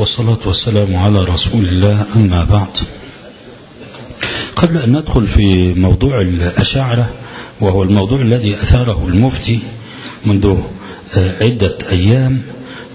والصلاة والسلام على رسول الله، أما بعد. قبل أن ندخل في موضوع الأشاعرة، وهو الموضوع الذي أثاره المفتي منذ عدة أيام،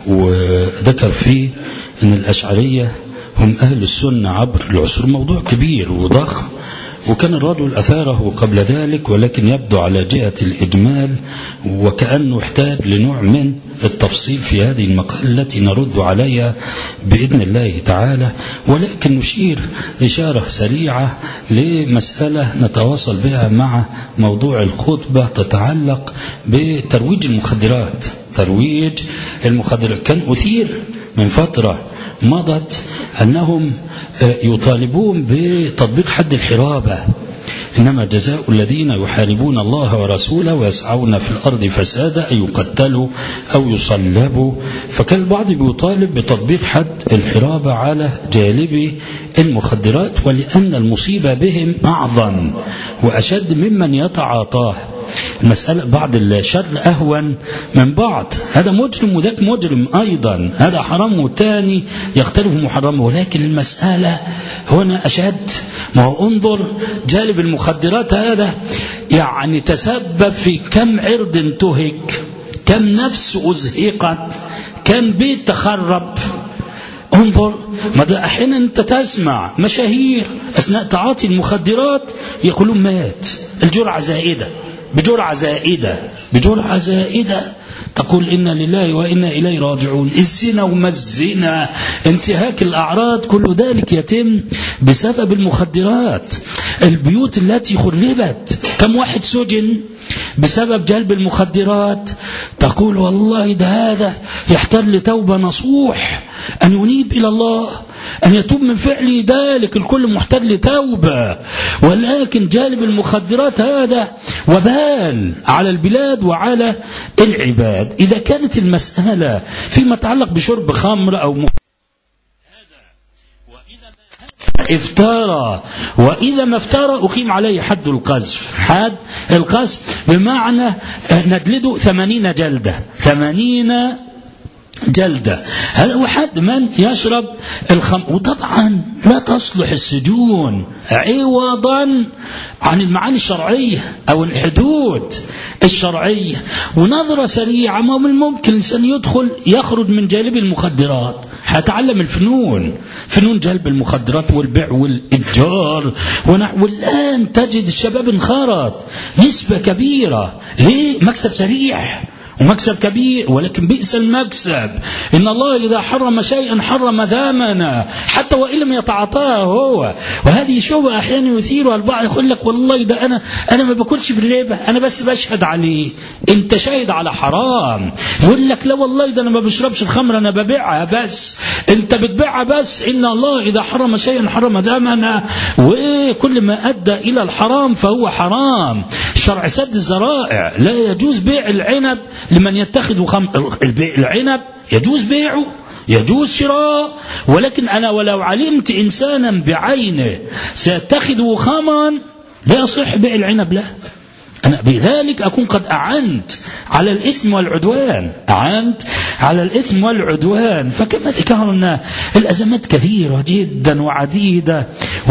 وذكر فيه أن الأشعرية هم أهل السنة عبر العصور، موضوع كبير وضخم، وكان الرجل أثاره قبل ذلك، ولكن يبدو على جهة الإجمال وكأنه احتاج لنوع من التفصيل في هذه المقالة التي نرد عليها بإذن الله تعالى. ولكن نشير إشارة سريعة لمسألة نتواصل بها مع موضوع الخطبة، تتعلق بترويج المخدرات. ترويج المخدرات كان أثير من فترة مضت أنهم يطالبون بتطبيق حد الحرابة، إنما جزاء الذين يحاربون الله ورسوله ويسعون في الأرض فسادا أن يقتلوا أو يصلبوا. فكان البعض بيطالب بتطبيق حد الحرابة على جالبي المخدرات، ولأن المصيبة بهم أعظم وأشد ممن يتعاطاه. المسألة بعض الشر أهون من بعض، هذا مجرم وذاك مجرم أيضا، هذا حرام والتاني يختلف محرمه، ولكن المسألة هنا أشد. ما هو انظر، جالب المخدرات هذا يعني تسبب في كم عرض انتهك، كم نفس أزهقت، كم بيت تخرب. انظر، ماذا أحيانا أنت تسمع مشاهير أثناء تعاطي المخدرات يقولون مات، الجرعة زائدة، بجرعة زائدة، بجرعة زائدة، تقول إنا لله وإنا إليه راجعون. الزنا وما الزنا، انتهاك الأعراض، كل ذلك يتم بسبب المخدرات. البيوت التي خربت، كم واحد سجن بسبب جلب المخدرات. تقول والله ده هذا يحتاج لتوبة نصوح، أن ينيب إلى الله، أن يتوب من فعل ذلك، الكل محتاج لتوبة. ولكن جالب المخدرات هذا وبال على البلاد وعلى العباد. إذا كانت المسألة فيما يتعلق بشرب خمر أو افترى، وإذا ما افترى أقيم عليه حد القذف. حد القذف بمعنى نجلده 80 جلدة، 80 جلدة. هذا هو حد من يشرب الخمر. وطبعا لا تصلح السجون عوضا عن المعاني الشرعية أو الحدود الشرعية. ونظرة سريعة، ما من الممكن الإنسان يدخل يخرج من جانب المخدرات، هتعلم الفنون، فنون جلب المخدرات والبيع والإتجار والآن تجد الشباب انخرط نسبة كبيرة. ليه؟ مكسب سريع ومكسب كبير، ولكن بئس المكسب. إن الله إذا حرم شيئا حرم ثمنه، حتى وإن لم يتعاطاه هو. وهذه شبهة أحيانا يثيرها البعض، يقول لك والله ده أنا ما باكلش بالربا، أنا بس بشهد عليه. أنت شاهد على حرام. يقول لك لا والله ده أنا ما بشربش الخمر، أنا ببيعها بس. أنت بتبيعها بس. إن الله إذا حرم شيئا حرم ثمنه، وكل ما أدى إلى الحرام فهو حرام. شرع سد الذرائع، لا يجوز بيع العنب لمن يتخذ العنب، يجوز بيعه، يجوز شراء، ولكن أنا ولو علمت إنسانا بعينه سيتخذه خمرا لا يصح بيع العنب له. أنا بذلك أكون قد أعنت على الإثم والعدوان، أعنت على الإثم والعدوان. فكما ذكرنا الأزمات كثيرة جدا وعديدة،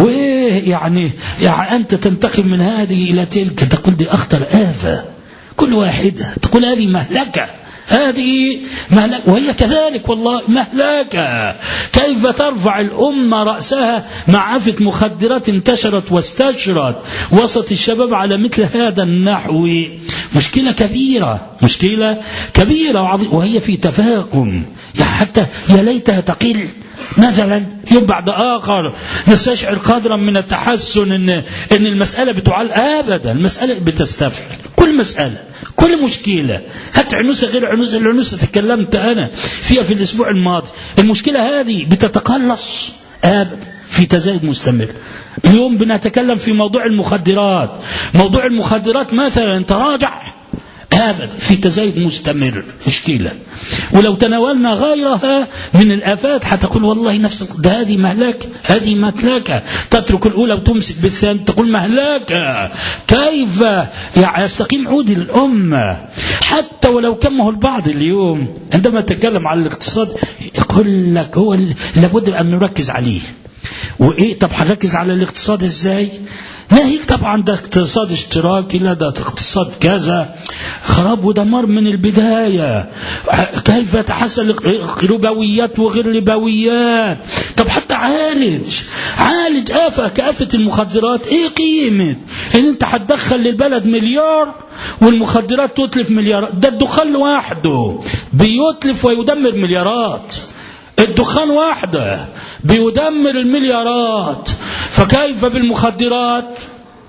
ويعني أنت تنتقل من هذه إلى تلك، تقول دي أخطر آفة، كل واحدة تقول هذه مهلكة، هذه مهلكة، وهي كذلك والله مهلكة. كيف ترفع الأمة رأسها مع آفة مخدرات انتشرت واستشرت وسط الشباب على مثل هذا النحو؟ مشكلة كبيرة، مشكلة كبيرة وعظيمة، وهي في تفاقم. حتى يا ليتها تقل مثلا يوم بعد آخر، نستشعر قدرا من التحسن إن المسألة بتعال. أبدا، المسألة بتستفعل، كل مسألة، كل مشكلة، حتى عنوسة غير عنوسة. العنوسة تكلمت أنا فيها في الأسبوع الماضي، المشكلة هذه بتتقلص أبدا، في تزايد مستمر. اليوم بنتكلم في موضوع المخدرات. موضوع المخدرات مثلا تراجع أبدا، في تزايد مستمر، مشكلة. ولو تناولنا غيرها من الآفات هتقول والله نفس ده، هذه مهلكة، هذه مهلكة، تترك الأولى وتمسك بالثانية تقول مهلكة. كيف يستقيم عود الأمة؟ حتى ولو كمه البعض اليوم عندما تكلم عن الاقتصاد يقول لك هو لابد أن نركز عليه. وإيه؟ طب هنركز على الاقتصاد إزاي؟ ناهيك طبعا ده اقتصاد اشتراكي، لا ده اقتصاد كذا، خراب ودمار من البداية. كيف يتحسن ربويات وغير ربويات؟ طب حتى عالج آفة كآفة المخدرات. ايه قيمة ان انت هتدخل للبلد مليار والمخدرات تتلف مليارات؟ ده الدخان لوحده بيتلف ويدمر مليارات، الدخان واحدة بيدمر المليارات، فكيف بالمخدرات؟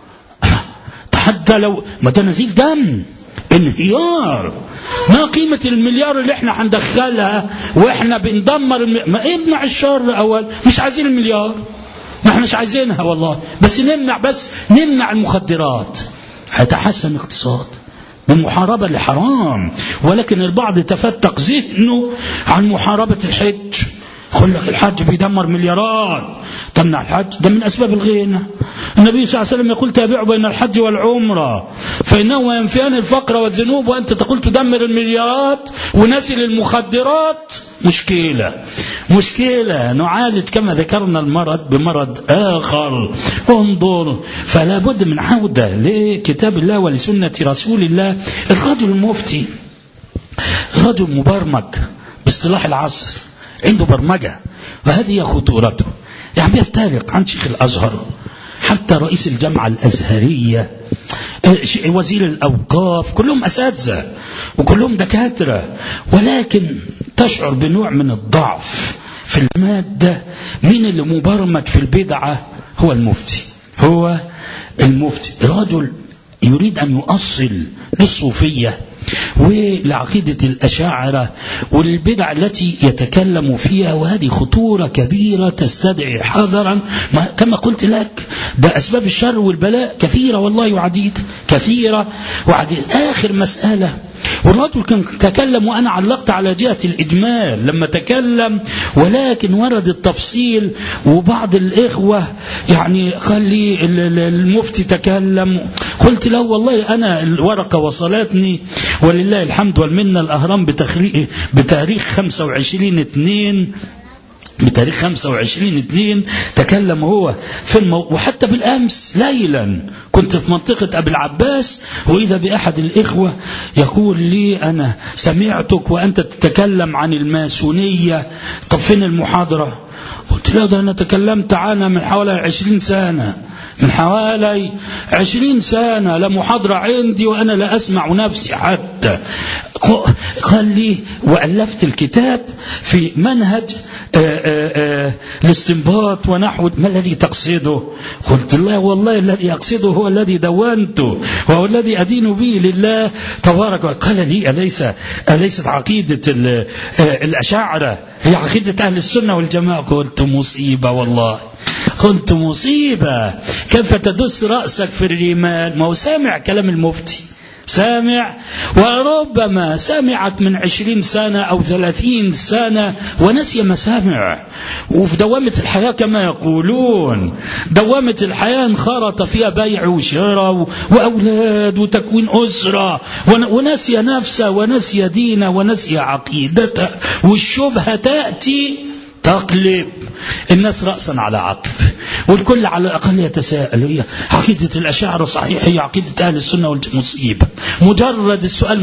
حتى لو ما ده نزيف دم، انهيار. ما قيمة المليار اللي احنا هندخلها واحنا بندمر ما امنع الشر اول، مش عايزين المليار، ما احناش عايزينها والله، بس نمنع المخدرات، هيتحسن الاقتصاد من محاربة لحرام. ولكن البعض تفتق ذهنه عن محاربة الحج، يقول لك الحج بيدمر مليارات، تمنع الحج، ده من أسباب الغنى. النبي صلى الله عليه وسلم يقول تابعوا بين الحج والعمرة فإنهما ينفيان الفقر والذنوب، وأنت تقول تدمر المليارات ونسل المخدرات. مشكلة نعالج كما ذكرنا المرض بمرض آخر. انظر، فلا بد من عودة لكتاب الله ولسنة رسول الله. الرجل المفتي رجل مبرمج باصطلاح العصر، عنده برمجة، وهذه خطورته. يعني بيفترق عن شيخ الأزهر حتى رئيس الجامعة الأزهرية، وزير الأوقاف، كلهم أساتذة وكلهم دكاترة، ولكن تشعر بنوع من الضعف في المادة. مين اللي مبرمج في البدعة؟ هو المفتي. رجل يريد أن يؤصل للصوفية ولعقيدة الأشاعرة والبدع التي يتكلم فيها، وهذه خطورة كبيرة تستدعي حذرا. كما قلت لك ده أسباب الشر والبلاء كثيرة والله وعديد، كثيرة وعديد. آخر مسألة، والرجل كان تكلم وأنا علقت على جهة الإجمال لما تكلم، ولكن ورد التفصيل وبعض الإخوة يعني قال لي المفتي تكلم، قلت له والله أنا الورقة وصلتني ولله الحمد والمنة، الأهرام بتاريخ 25/2 تكلم هو في وحتى بالأمس ليلا كنت في منطقة أبي العباس، وإذا بأحد الإخوة يقول لي أنا سمعتك وأنت تتكلم عن الماسونية، طب فين المحاضرة؟ قلت له ده أنا تكلمت عنها من حوالي 20 سنة، لا محاضرة عندي وأنا لا أسمع نفسي حتى. قال لي وألفت الكتاب في منهج الاستنباط ونحو، ما الذي تقصده؟ قلت الله والله الذي أقصده هو الذي دونته وهو الذي أدين به لله تبارك. قال لي أليست عقيدة الأشاعرة هي عقيدة أهل السنة والجماعة؟ قلت مصيبة والله، كنت مصيبة. كيف تدس رأسك في الرمال؟ ما هو سامع كلام المفتي، سامع، وربما سمعت من 20 سنة أو 30 سنة ونسي ما سامع. وفي دوامة الحياة كما يقولون، دوامة الحياة انخرط فيها بيع وشراء وأولاد وتكوين أسرة، ونسي نفسه ونسي دينه ونسي عقيدته، والشبهة تأتي تقلب الناس رأسا على عقب، والكل على الأقل يتساءل هي عقيدة الأشاعرة صحيح هي عقيدة أهل السنة والمصيبة؟ مجرد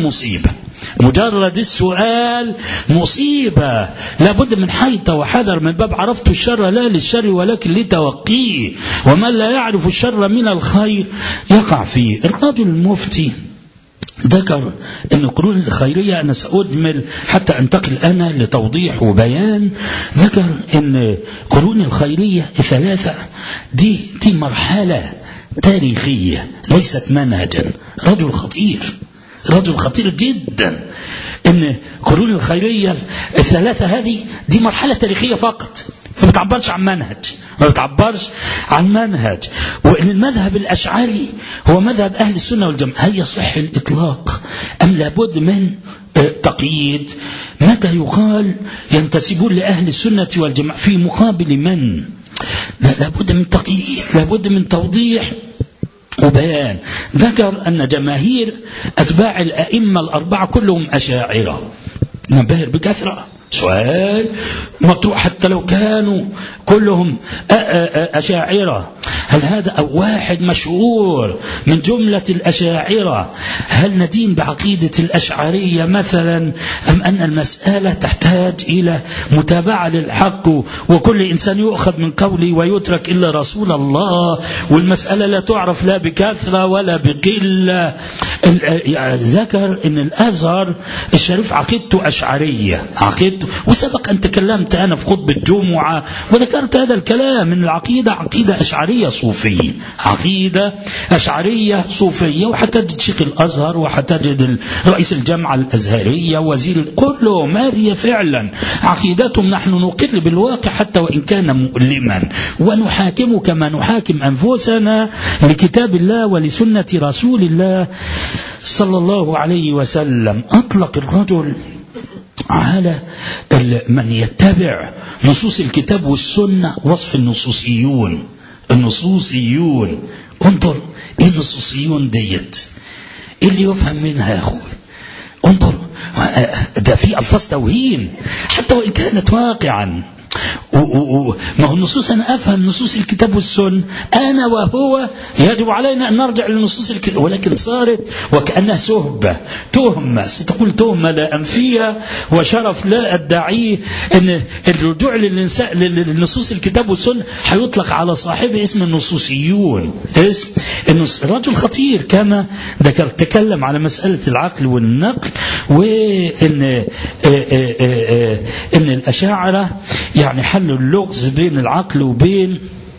السؤال مصيبة. لابد من حيطة وحذر من باب عرفت الشر لا للشر ولكن لتوقيه، ومن لا يعرف الشر من الخير يقع فيه. الرجل المفتي ذكر أن القرون الخيرية، أنا سأجمل حتى أنتقل أنا لتوضيح وبيان، ذكر أن القرون الخيرية 3 دي مرحلة تاريخية ليست منهجا. رجل خطير جدا، أن القرون الخيرية 3 هذه دي مرحلة تاريخية فقط، ما بتعبرش عن منهج، وإن المذهب الأشعري هو مذهب أهل السنة والجماعة. هل يصح الإطلاق أم لابد من تقييد؟ متى يقال ينتسبون لأهل السنة والجماعة في مقابل من؟ لابد من تقييد، لابد من توضيح وبيان. ذكر أن جماهير أتباع الأئمة الأربعة كلهم أشاعرة، نبهر بكثرة. سؤال مطروح حتى لو كانوا كلهم أشاعرة، هل هذا أو واحد مشهور من جملة الأشاعرة هل ندين بعقيدة الأشعرية مثلا، أم أن المسألة تحتاج إلى متابعة للحق وكل إنسان يؤخذ من قوله ويترك إلا رسول الله، والمسألة لا تعرف لا بكثرة ولا بقلة؟ ذكر أن الأزهر الشريف عقيدته أشعرية، عقيدته، وسبق أن تكلمت أنا في خطبة الجمعة وذكرت هذا الكلام من العقيدة، عقيدة أشعرية صوفية، عقيدة أشعرية صوفية. وحتجد شيخ الأزهر وحتجد رئيس الجامعة الأزهرية وزير، كلهم هذه فعلا عقيدتهم. نحن نقر بالواقع حتى وإن كان مؤلما، ونحاكم كما نحاكم أنفسنا لكتاب الله ولسنة رسول الله صلى الله عليه وسلم. أطلق الرجل على من يتبع نصوص الكتاب والسنة وصف النصوصيون. النصوصيون، انظر ايه النصوصيون ديت، ايه اللي يفهم منها يا اخوي؟ انظر، ده في الفاظ توهين حتى وان كانت واقعا. ما هو النصوص، أنا أفهم نصوص الكتاب والسنة، أنا وهو يجب علينا أن نرجع لنصوص الكتاب، ولكن صارت وكأنها سهبة، تهمة، ستقول تهمة لا أنفيها وشرف لا أدعيه. أن الرجوع للنصوص الكتاب والسنة حيطلق على صاحبه اسم النصوصيون، اسم الرجل خطير كما ذكر. تكلم على مسألة العقل والنقل، وإن الأشاعرة يعني حلوا اللغز بين العقل وبين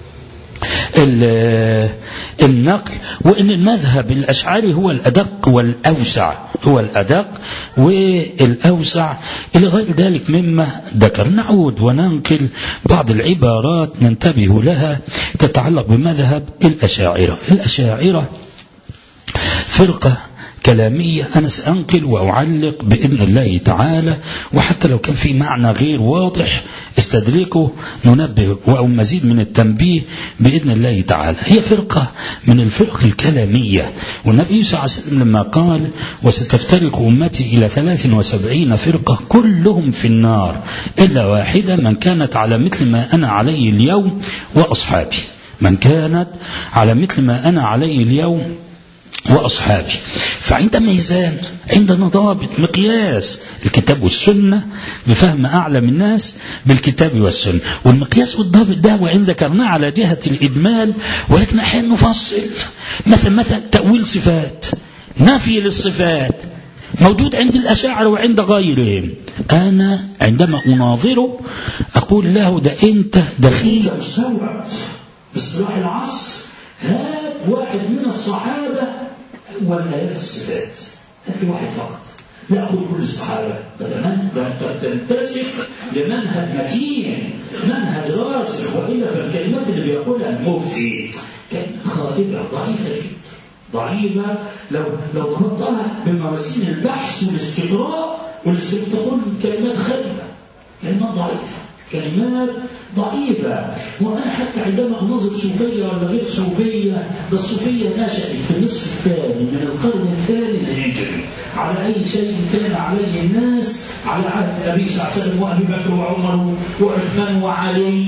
النقل، وإن المذهب الأشعري هو الأدق والأوسع، هو الأدق والأوسع إلى غير ذلك مما ذكر. نعود وننقل بعض العبارات ننتبه لها تتعلق بمذهب الأشاعرة. الأشاعرة فرقة كلامية، أنا سأنقل وأعلق بإذن الله تعالى، وحتى لو كان في معنى غير واضح استدركه ننبه أو مزيد من التنبيه بإذن الله تعالى. هي فرقة من الفرق الكلامية، والنبي صلى الله عليه وسلم لما قال وستفترق أمتي إلى 73 فرقة كلهم في النار إلا واحدة من كانت على مثل ما أنا عليه اليوم وأصحابي، من كانت على مثل ما أنا عليه اليوم وأصحابي. فعند ميزان، عندنا ضابط مقياس الكتاب والسنة بفهم أعلم الناس بالكتاب والسنة، والمقياس والضابط ده وإن ذكرناه على جهة الإجمال، ولكن أحيانا نفصل. مثلا تأويل صفات، نفي للصفات موجود عند الأشاعرة وعند غيرهم. أنا عندما أناظره أقول له ده أنت دخيل مستوعب باصطلاح العصر، هات واحد من الصحابة والآيات الصفات، هات واحد فقط، لا أقول كل الصحابة، تنتسق لمنهج متين، منهج راسخ، وإلا فالكلمات اللي بيقولها المفتي كلمة خائبة ضعيفة جدا، ضعيفة لو ضبطها بمواسين البحث والاستقراء تقول كلمات خائبة، كلمات ضعيفة، كلمات ضعيفة. وأنا حتى عندما أنظر صوفية ولا غير صوفية، ده الصوفية نشأت في النصف الثاني من القرن الثاني الهجري على أي شيء كان عليه الناس على عهد النبي صلى الله عليه وسلم وأبي بكر وعمر وعثمان وعلي.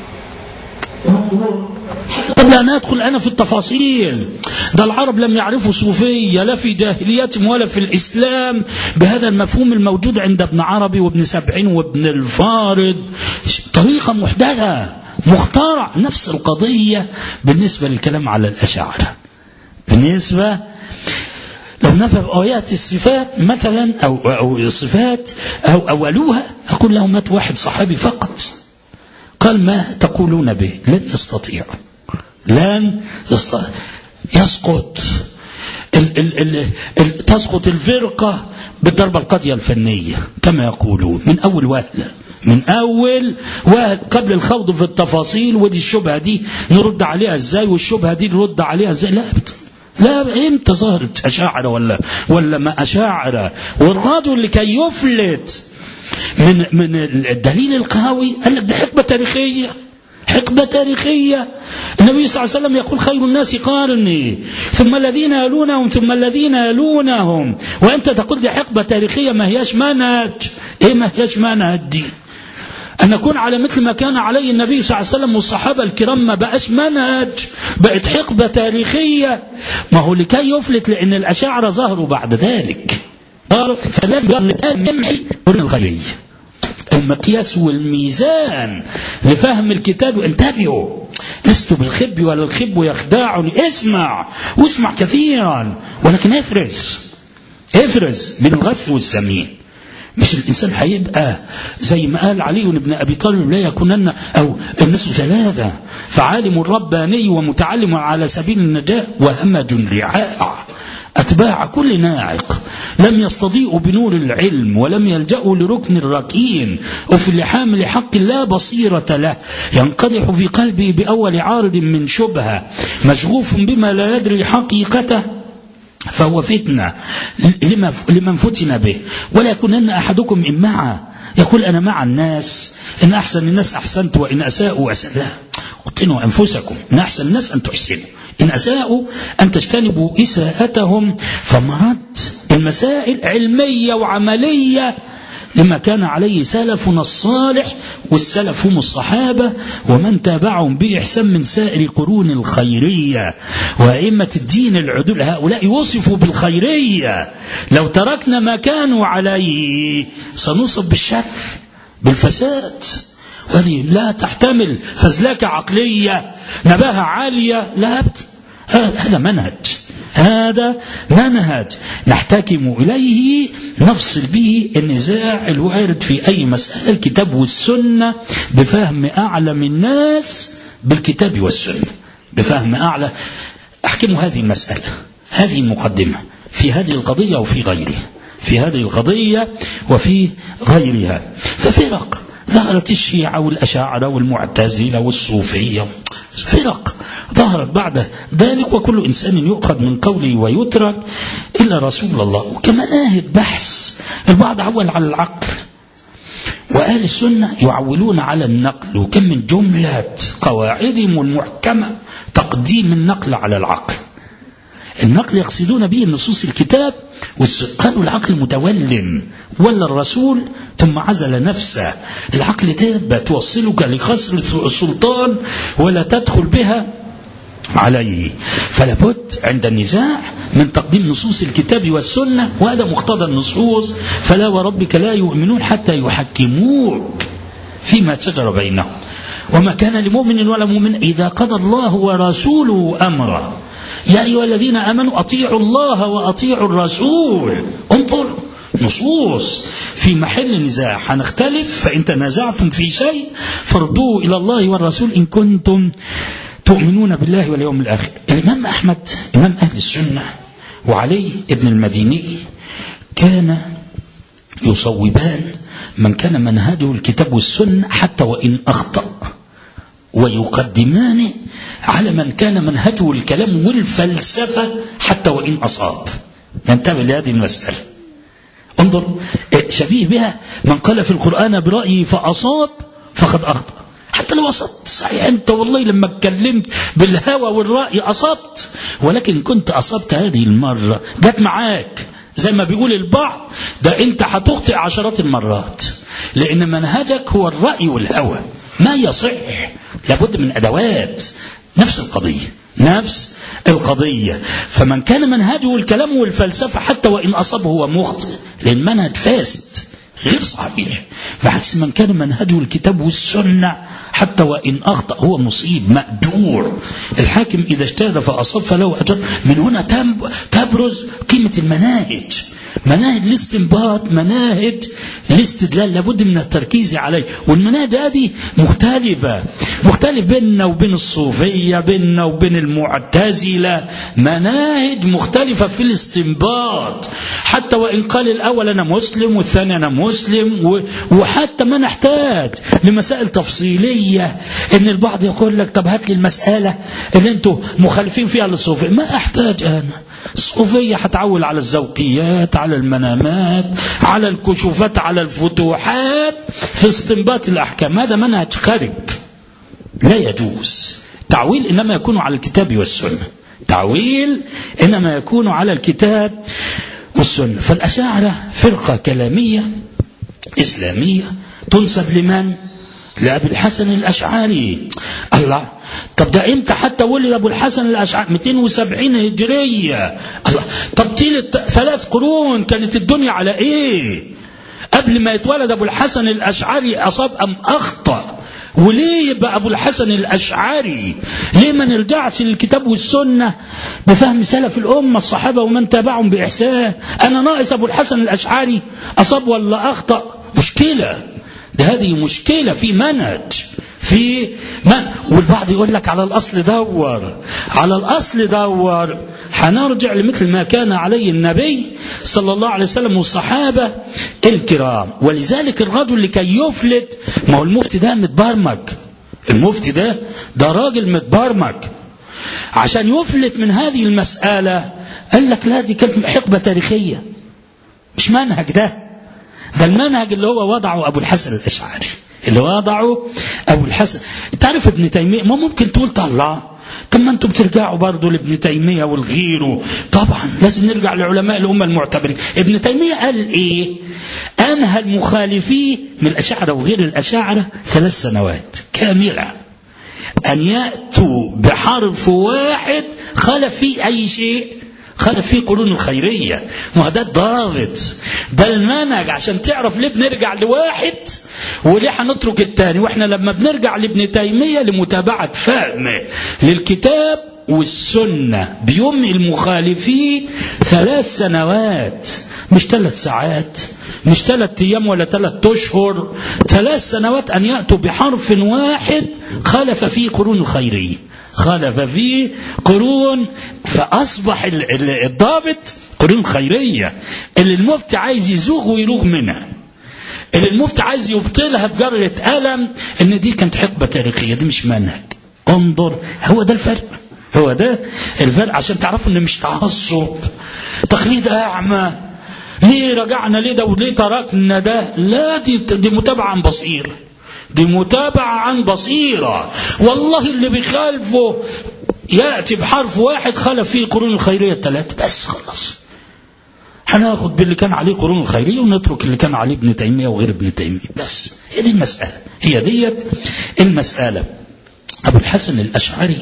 حتى لا ندخل أنا في التفاصيل، ده العرب لم يعرفوا صوفية لا في جاهليتهم ولا في الإسلام بهذا المفهوم الموجود عند ابن عربي وابن سبعين وابن الفارض، طريقة محدثة مخترع. نفس القضية بالنسبة للكلام على الأشاعرة، بالنسبة لو نفهم آيات الصفات مثلا أو الصفات أو أولوها، أقول لهم مات واحد صحابي فقط قال ما تقولون به، لن يستطيع، لن يستطيع، يسقط تسقط الفرقة بالضربة القاضية الفنية كما يقولون من أول وهلة، من أول قبل الخوض في التفاصيل. ودي الشبهة دي نرد عليها ازاي، والشبهة دي نرد عليها ازاي، لا لا، امتى ظهرت أشاعرة ولا ما أشاعرة؟ والرجل لكي يفلت من الدليل القهوي قال لك ده حقبة تاريخية، حقبة تاريخية. النبي صلى الله عليه وسلم يقول خير الناس قرني ثم الذين يلونهم ثم الذين يلونهم، وأنت تقول دي حقبة تاريخية. ما هياش منهج. إيه ما هياش منهج دي؟ أن نكون على مثل ما كان عليه النبي صلى الله عليه وسلم والصحابة الكرام ما بقاش منهج، بقت حقبة تاريخية. ما هو لكي يفلت، لأن الأشاعرة ظهروا بعد ذلك، فلازم يمحي الخيرية. المقياس والميزان لفهم الكتاب. انتبهوا، لست بالخب ولا الخب يخدعني. اسمع واسمع كثيرا، ولكن افرز بين الغث والسمين. مش الإنسان هيبقى زي ما قال علي بن أبي طالب لا يكونن أو الناس ثلاثة، فعالم رباني ومتعلم على سبيل النجاة وهمج رعاع أتباع كل ناعق، لم يستضيئوا بنور العلم ولم يلجأوا لركن الركين، وفي اللحام لحق لا بصيرة له، ينقدح في قلبه بأول عارض من شبهة، مشغوف بما لا يدري حقيقته، فهو فتنة لمن فتن به. ولا يكونن أحدكم إمعا يقول أنا مع الناس، إن أحسن الناس أحسنت وإن أساءوا أسأت. لا، وطنوا أنفسكم، إن أحسن الناس أن تحسنوا، إن أساءوا أن تجتنبوا إساءتهم. فمرد المسائل علمية وعملية لما كان عليه سلفنا الصالح، والسلف هم الصحابة ومن تابعهم بإحسان من سائر قرون الخيرية وأئمة الدين العدول. هؤلاء وصفوا بالخيرية. لو تركنا ما كانوا عليه سنصب بالشر بالفساد. هذه لا تحتمل فزلكة عقلية نباهة عالية، لا، هذا منهج نحتكم إليه، نفصل به النزاع الوارد في أي مسألة، الكتاب والسنة، بفهم أعلم الناس بالكتاب والسنة، بفهم أعلى. أحكم هذه المسألة، هذه المقدمة في هذه القضية وفي غيرها، في هذه القضية وفي غيرها. ففرق ظهرت الشيعة والأشاعرة والمعتزلة والصوفية، فرق ظهرت بعد ذلك، وكل إنسان يؤخذ من قوله ويترك إلا رسول الله. وكمناهج بحث، البعض عول على العقل، وأهل السنة يعولون على النقل، وكم من جملة قواعدهم المحكمة تقديم النقل على العقل. النقل يقصدون به نصوص الكتاب قالوا العقل متولٍ ولا الرسول ثم عزل نفسه. العقل تبقى توصلك لخسر السلطان ولا تدخل بها عليه. فلابد عند النزاع من تقديم نصوص الكتاب والسنة، وهذا مقتضى النصوص. فلا وربك لا يؤمنون حتى يحكموك فيما شجر بينهم، وما كان لمؤمن ولا مؤمن إذا قضى الله ورسوله أمرا يا أيها الذين آمنوا أطيعوا الله وأطيعوا الرسول. انظر نصوص في محل نزاع، هنختلف، فإن تنازعتم في شيء فردوه إلى الله والرسول إن كنتم تؤمنون بالله واليوم الآخر. الإمام أحمد إمام أهل السنة وعلي ابن المديني كان يصوبان من كان منهجه الكتاب والسنة حتى وإن أخطأ، ويقدمان على من كان منهجه الكلام والفلسفة حتى وإن أصاب. ننتبه لهذه المسألة. انظر شبيه بها من قال في القرآن برأيه فأصاب فقد أخطأ. حتى لو أصبت صحيح أنت والله لما اتكلمت بالهوى والرأي أصبت، ولكن كنت أصبت هذه المرة جت معاك زي ما بيقول البعض، ده أنت هتخطئ عشرات المرات، لأن منهجك هو الرأي والهوى ما يصح. لابد من أدوات. نفس القضية. فمن كان منهجه الكلام والفلسفة حتى وإن أصابه هو مخطئ، لأن منهج فاسد غير صحيح. بعكس من كان منهجه الكتاب والسنة حتى وإن أخطأ هو مصيب مأجور. الحاكم إذا اجتهد فأصاب فله أجر. من هنا تبرز قيمة المناهج، مناهج الاستنباط، مناهج الاستدلال، لابد من التركيز عليه. والمناهج هذه مختلفة، مختلف بيننا وبين الصوفية، بيننا وبين المعتزلة، مناهج مختلفة في الاستنباط. حتى وإن قال الأول أنا مسلم والثاني أنا مسلم، وحتى ما نحتاج لمسائل تفصيلية إن البعض يقول لك طب هات لي المسألة اللي أنتوا مخالفين فيها للصوفية. ما أحتاج أنا. الصوفية هتعول على الذوقيات، على المنامات، على الكشوفات، على الفتوحات في استنباط الأحكام. هذا منهج خارج لا يجوز. تعويل إنما يكون على الكتاب والسنة، تعويل إنما يكون على الكتاب والسنة. فالأشاعرة فرقة كلامية إسلامية تنسب لمن؟ لأبي الحسن الأشعري. الله، طب ده امتى حتى ولد أبو الحسن الأشعري؟ 270 هجرية. الله، طب 3 قرون كانت الدنيا على ايه قبل ما يتولد أبو الحسن الأشعري؟ أصاب أم أخطأ؟ وليه يبقى أبو الحسن الأشعري؟ ليه ما نرجعش للكتاب والسنة بفهم سلف الأمة الصحابة ومن تابعهم بإحسان؟ أنا ناقص أبو الحسن الأشعري أصاب ولا أخطأ؟ مشكلة، ده هذه مشكلة في منهج، في من. والبعض يقول لك على الأصل دور، على الأصل دور. هنرجع لمثل ما كان عليه النبي صلى الله عليه وسلم والصحابة الكرام. ولذلك الرجل لكي يفلت، ما هو المفتي ده متبرمج، المفتي ده راجل متبرمج عشان يفلت من هذه المسألة. قال لك لا، دي كانت حقبة تاريخية، مش منهج ده المنهج اللي هو وضعه أبو الحسن الأشعري، اللي وضعه أبو الحسن. تعرف ابن تيمية، ما ممكن تقول الله طب ما انتم بترجعوا برضه لابن تيمية والغيره. طبعا لازم نرجع لعلماء الأمة المعتبرين. ابن تيمية قال ايه؟ أنهى المخالفين من الأشاعرة وغير الأشاعرة 3 سنوات كاملة أن يأتوا بحرف واحد خالف فيه أي شيء، خالف فيه قرون الخيرية. وهذا الضابط، ده المنهج عشان تعرف ليه بنرجع لواحد وليه هنترك التاني. واحنا لما بنرجع لابن تيمية لمتابعة فهمه للكتاب والسنة بيوم المخالفين 3 سنوات، مش 3 ساعات، مش 3 أيام ولا 3 أشهر، 3 سنوات أن يأتوا بحرف واحد خالف فيه قرون الخيرية، خالف فيه قرون. فأصبح الضابط قرون خيرية اللي المفتي عايز يزوغ ويروغ منها، اللي المفتي عايز يبطلها بجرة قلم، ان دي كانت حقبة تاريخية، دي مش منهج. انظر، هو ده الفرق، هو ده الفرق، عشان تعرفوا ان مش تعصب تقليد اعمى. ليه رجعنا ليه ده وليه تركنا ده؟ لا، دي متابعة عن بصيرة، دي متابعة عن بصيرة. والله اللي بيخالفه يأتي بحرف واحد خالف فيه قرون الخيرية 3 بس، خلاص هناخد باللي كان عليه قرون الخيرية ونترك اللي كان عليه ابن تيمية وغير ابن تيمية بس. هي دي المسألة، هي ديت المسألة. أبو الحسن الأشعري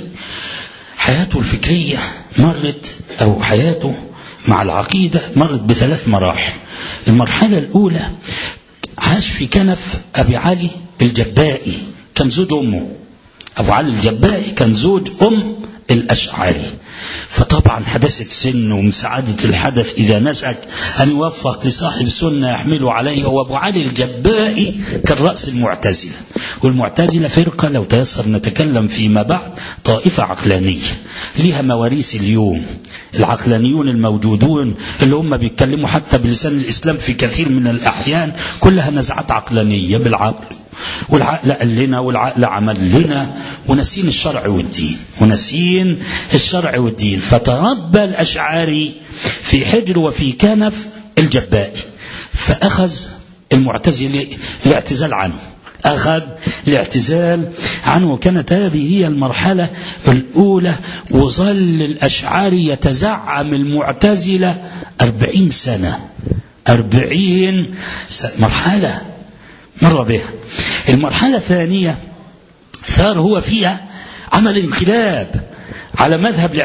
حياته الفكرية مرت، أو حياته مع العقيدة مرت ب3 مراحل. المرحلة الأولى عاش في كنف أبي علي الجبائي، كان زوج أمه. أبو علي الجبائي كان زوج الأشعري. فطبعا حدثت سن ومن سعادة الحدث إذا نسأك أن يوفق لصاحب سنة يحمله عليه. وأبو علي الجبائي كان رأس المعتزلة، والمعتزلة فرقة لو تيسر نتكلم فيما بعد طائفة عقلانية لها مواريث اليوم. العقلانيون الموجودون اللي هم بيتكلموا حتى بلسان الإسلام في كثير من الأحيان كلها نزعات عقلانية بالعقل، والعقل قال لنا والعقل عمل لنا، ونسين الشرع والدين، ونسين الشرع والدين. فتربى الأشعري في حجر وفي كنف الجبائي، فأخذ المعتزلة الاعتزال عنه، أخذ الاعتزال عنه. وكانت هذه هي المرحلة الأولى. وظل الأشعري يتزعم المعتزلة 40 سنة، 40 مرحلة مر بها. المرحلة الثانية ثار هو فيها عمل انقلاب، على مذهب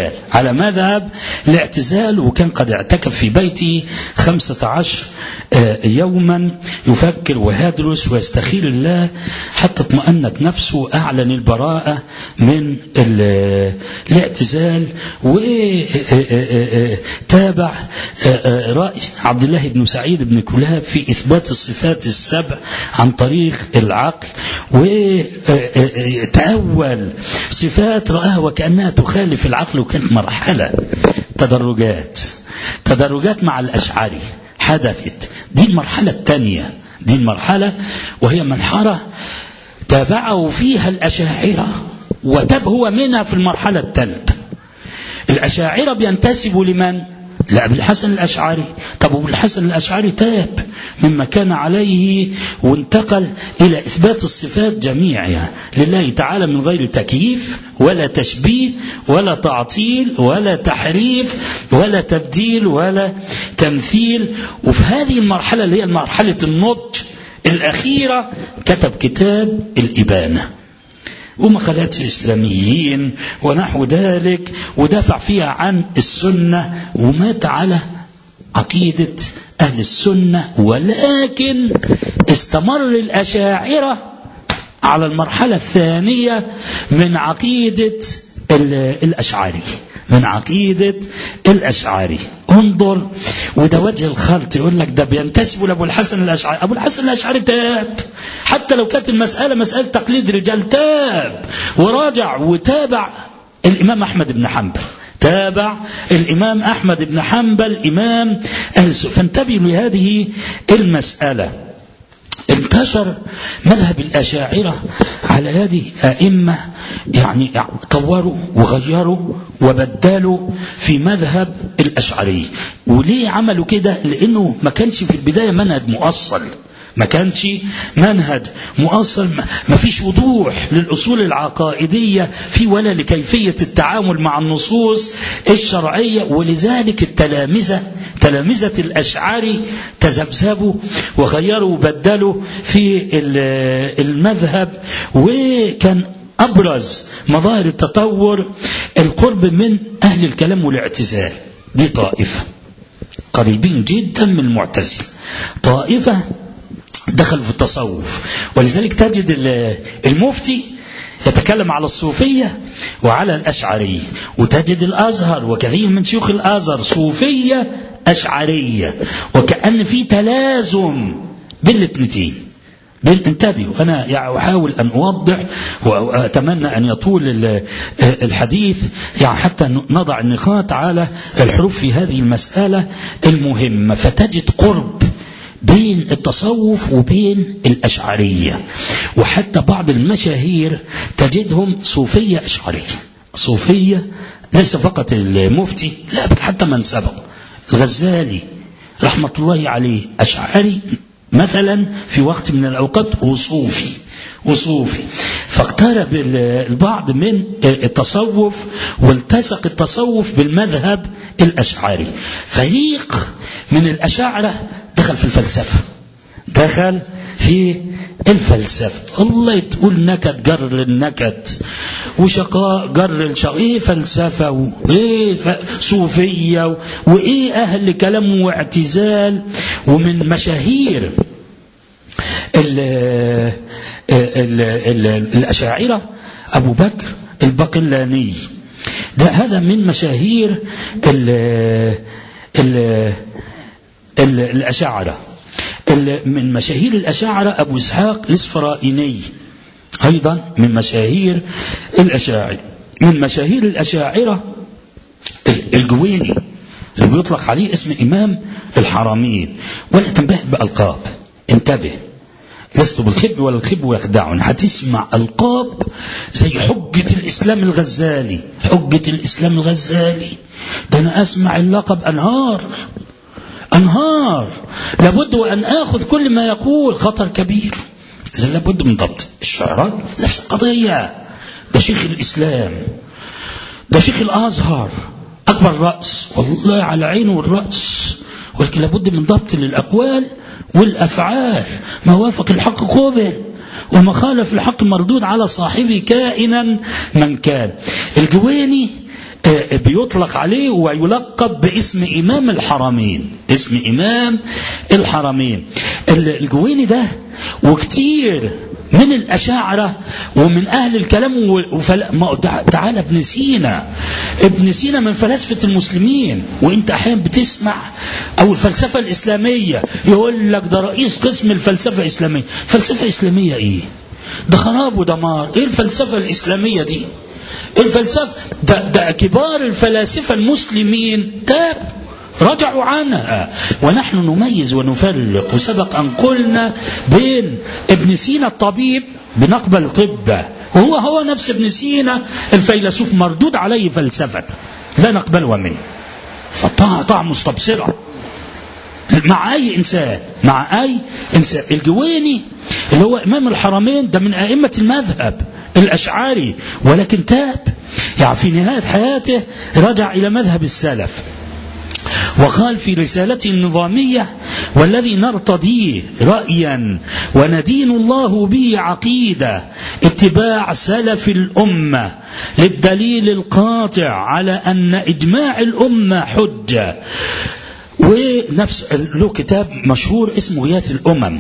الاعتزال، وكان قد اعتكف في بيته 15 يوما يفكر ويدرس ويستخير الله حتى اطمأنت نفسه، أعلن البراءة من الاعتزال، وتابع رأي عبد الله بن سعيد بن كلاب في إثبات الصفات السبع عن طريق العقل، وتأول صفات رآها وكأنها تخالف العقل، وكانت مرحلة تدرجات مع الأشعري حدثت. دي المرحلة الثانية، دي المرحلة وهي مرحلة تابعه فيها الأشاعرة وتاب هو منها في المرحلة الثالثة. الأشاعرة بينتسبوا لمن؟ لأبي الحسن الأشعري. طب أبو الحسن الأشعري تاب مما كان عليه وانتقل إلى إثبات الصفات جميعها لله تعالى من غير تكييف ولا تشبيه ولا تعطيل ولا تحريف ولا تبديل ولا تمثيل. وفي هذه المرحلة اللي هي مرحلة النضج الأخيرة كتب كتاب الإبانة ومقالات الإسلاميين ونحو ذلك، ودافع فيها عن السنة، ومات على عقيدة أهل السنة. ولكن استمر الأشاعرة على المرحلة الثانية من عقيدة الأشعري. انظر، وده وجه الخلط، يقول لك ده بينتسب لأبو الحسن الأشعري. أبو الحسن الأشعري تاب، حتى لو كانت المسألة مسألة تقليد رجال، تاب وراجع وتابع الإمام أحمد بن حنبل إمام أهل السنة. فانتبهوا لهذه المسألة. انتشر مذهب الأشاعرة على هذه أئمة، يعني طوروا وغيروا وبدلوا في مذهب الأشعري. وليه عملوا كده؟ لأنه ما كانش في البداية منهج مؤصل، ما فيش وضوح للأصول العقائدية في ولا لكيفية التعامل مع النصوص الشرعية. ولذلك تلامذة الأشعري تذبذبوا وغيروا وبدلوا في المذهب. وكان أبرز مظاهر التطور القرب من أهل الكلام والاعتزال. دي طائفة قريبين جدا من المعتزلة، طائفة دخل في التصوف. ولذلك تجد المفتي يتكلم على الصوفية وعلى الأشعرية، وتجد الأزهر وكثير من شيوخ الأزهر صوفية أشعرية، وكأن في تلازم بين الاثنتين. انتبهوا، أنا أحاول أن أوضح وأتمنى أن يطول الحديث، يعني حتى نضع النقاط على الحروف في هذه المسألة المهمة. فتجد قرب بين التصوف وبين الأشعرية، وحتى بعض المشاهير تجدهم صوفية أشعرية. صوفية ليس فقط المفتي، لا بل حتى من سبق. الغزالي رحمة الله عليه أشعري مثلا في وقت من الأوقات، وصوفي. فاقترب البعض من التصوف والتسق التصوف بالمذهب الأشعري. فريق من الأشاعرة دخل في الفلسفة. الله تقول نكد جر النكد وشقاء جر الشقاء. ايه فلسفة وايه صوفية وايه أهل كلام واعتزال. ومن مشاهير الأشاعرة أبو بكر الباقلاني، هذا من مشاهير الأشاعرة. من مشاهير الأشاعرة أبو إسحاق الإسفرائيني، أيضا من مشاهير الأشاعرة. من مشاهير الأشاعرة الجويني اللي بيطلق عليه اسم إمام الحرمين. ولا تنبه بألقاب، انتبه، لست بالخب ولا الخب يخدعني. هتسمع ألقاب زي حجة الإسلام الغزالي. ده أنا أسمع اللقب أنهار. لابد وأن آخذ كل ما يقول، خطر كبير. إذا لابد من ضبط. الشعراء نفس القضية، ده شيخ الإسلام، ده شيخ الأزهر، أكبر رأس والله على عينه والرأس، ولكن لابد من ضبط للأقوال والأفعال. ما وافق الحق قبل وما خالف الحق مردود على صاحبه كائنا من كان. الجويني بيطلق عليه ويلقب باسم إمام الحرمين، اسم إمام الحرمين. الجويني ده وكتير من الأشاعرة ومن أهل الكلام تعالى ابن سينا من فلاسفة المسلمين. وانت أحيانا بتسمع أو الفلسفة الإسلامية يقول لك ده رئيس قسم الفلسفة الإسلامية. فلسفة إسلامية إيه؟ ده خراب ودمار. إيه الفلسفة الإسلامية دي؟ الفلسفة ده كبار الفلاسفة المسلمين رجعوا عنها. ونحن نميز ونفرق. وسبق أن قلنا بين ابن سينا الطبيب بنقبل طبه، وهو نفس ابن سينا الفيلسوف مردود عليه فلسفة لا نقبلها منه. فطاعة مستبصرة مع أي إنسان. الجويني اللي هو إمام الحرمين ده من أئمة المذهب الأشعري، ولكن تاب يعني في نهاية حياته رجع إلى مذهب السلف. وقال في رسالته النظامية: والذي نرتضيه رأيا وندين الله به عقيدة اتباع سلف الأمة للدليل القاطع على أن إجماع الأمة حجة. ونفس له كتاب مشهور اسمه غياث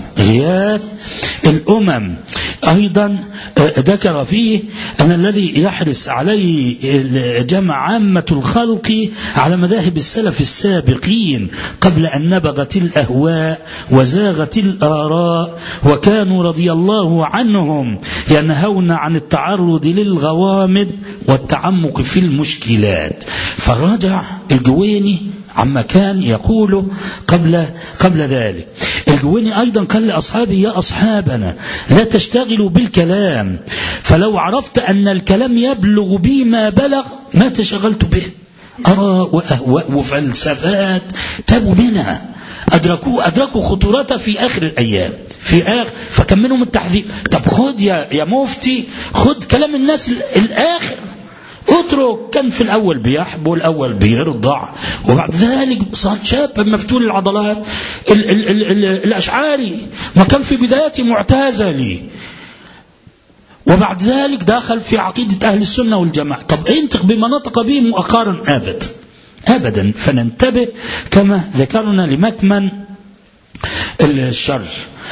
الأمم أيضا ذكر فيه أن الذي يحرص عليه جمع عامة الخلق على مذاهب السلف السابقين قبل أن نبغت الأهواء وزاغت الآراء، وكانوا رضي الله عنهم ينهون عن التعرض للغوامض والتعمق في المشكلات. فراجع الجويني عما كان يقوله قبل ذلك. الجويني أيضا قال لأصحابه: يا أصحابنا لا تشتغلوا بالكلام، فلو عرفت أن الكلام يبلغ بي ما بلغ ما تشغلت به. آراء وأهواء وفلسفات تابوا منها، أدركوا خطورتها في آخر الأيام فكم منهم التحذير. طب خد يا مفتي، خد كلام الناس الآخر، اترك. كان في الأول بيحبو، الأول بيرضع، وبعد ذلك صار شاب مفتول العضلات. الأشعاري ما كان في بدايته معتزلي، وبعد ذلك دخل في عقيدة أهل السنة والجماعة. طب انطق بما نطق به مؤخرا أبدا. فننتبه كما ذكرنا لمكمن الشر.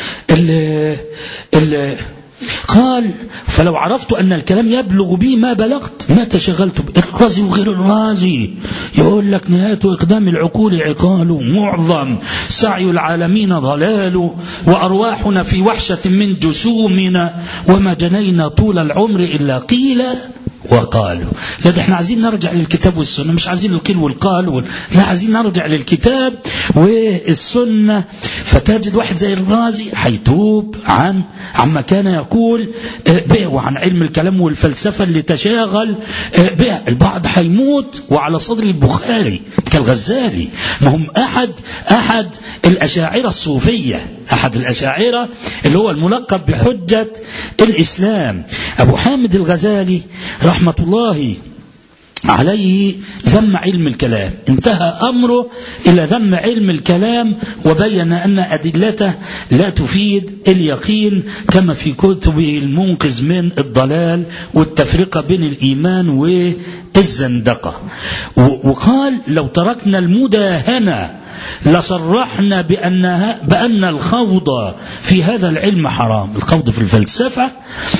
قال: فلو عرفت أن الكلام يبلغ بي ما بلغت ما تشغلت به. الرازي وغير الرازي يقول لك: نهاية إقدام العقول عقال، معظم سعي العالمين ضلال، وأرواحنا في وحشة من جسومنا، وما جنينا طول العمر إلا قيل وقالوا. لا، احنا عايزين نرجع للكتاب والسنة، مش عايزين القيل والقال لا، عايزين نرجع للكتاب والسنة. فتجد واحد زي الرازي هيتوب عما كان يقول به، وعن علم الكلام والفلسفة اللي تشاغل به. البعض هيموت وعلى صدر البخاري كالغزالي. ما هم أحد الأشاعرة الصوفية، أحد الأشاعرة اللي هو الملقب بحجة الإسلام. أبو حامد الغزالي رحمة الله عليه ذم علم الكلام، انتهى أمره إلى ذم علم الكلام، وبين أن أدلته لا تفيد اليقين، كما في كتبه المنقذ من الضلال والتفرقة بين الإيمان والزندقة. وقال: لو تركنا المداهنة لصرحنا بأن الخوض في هذا العلم حرام. الخوض في الفلسفة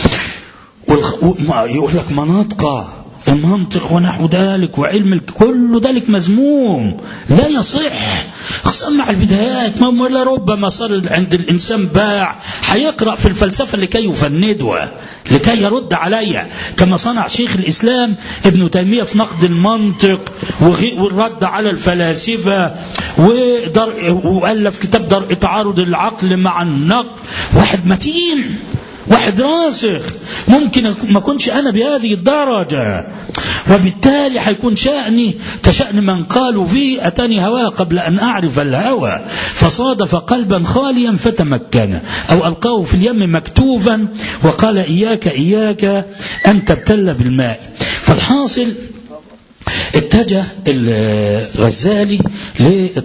يقول لك مناطق المنطق ونحو ذلك وعلم كل ذلك مذموم لا يصح. سمع البدايات. ما ربما صار عند الإنسان باع هيقرأ في الفلسفة لكي يفندها، لكي يرد عليها، كما صنع شيخ الإسلام ابن تيمية في نقد المنطق والرد على الفلاسفة، وألف كتاب درء تعارض العقل مع النقل. واحد متين، واحد راسخ. ممكن ما كنش أنا بهذه الدرجة، وبالتالي حيكون شأني كشأن من قالوا فيه: أتاني هواه قبل أن أعرف الهوى، فصادف قلبا خاليا فتمكن، أو ألقاه في اليم مكتوفا وقال: إياك أن تبتل بالماء. فالحاصل اتجه الغزالي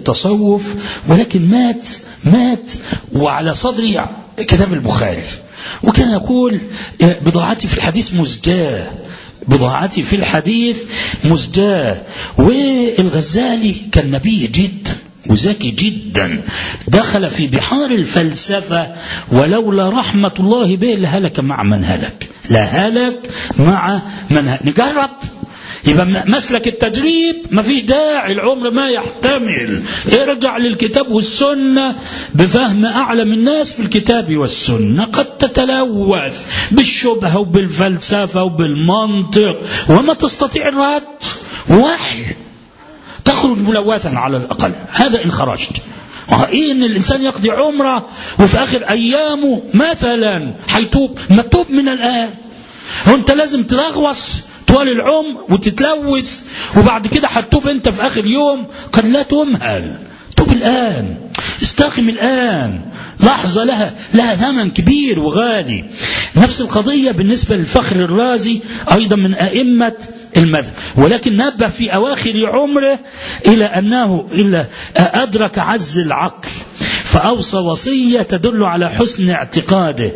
للتصوف، ولكن مات وعلى صدر كتاب البخاري، وكان يقول بضاعتي في الحديث مزجاة، بضاعتي في الحديث مزجاة. والغزالي كان نبي جدا وذكي جدا، دخل في بحار الفلسفة، ولولا رحمة الله به لهلك مع من هلك، لهلك مع من هلك. نجرب، يبقى مسلك التجريب ما فيش داعي، العمر ما يحتمل. ارجع للكتاب والسنة بفهم أعلم الناس في الكتاب والسنة. قد تتلوث بالشبهة وبالفلسفة وبالمنطق وما تستطيع الرد، وحي تخرج ملوثا على الأقل. هذا إن خرجت. إيه إن الإنسان يقضي عمره وفي آخر أيامه مثلا حيتوب، ما توب من الآن. وانت لازم تلغوص طوال العمر وتتلوث، وبعد كده حتوب انت في آخر يوم. قد لا تمهل، توب الآن، استقم الآن. لحظة لها ثمن كبير وغالي. نفس القضية بالنسبة للفخر الرازي، أيضا من أئمة المذهب، ولكن نبه في أواخر عمره إلى أنه أدرك عز العقل، فأوصى وصية تدل على حسن اعتقاده،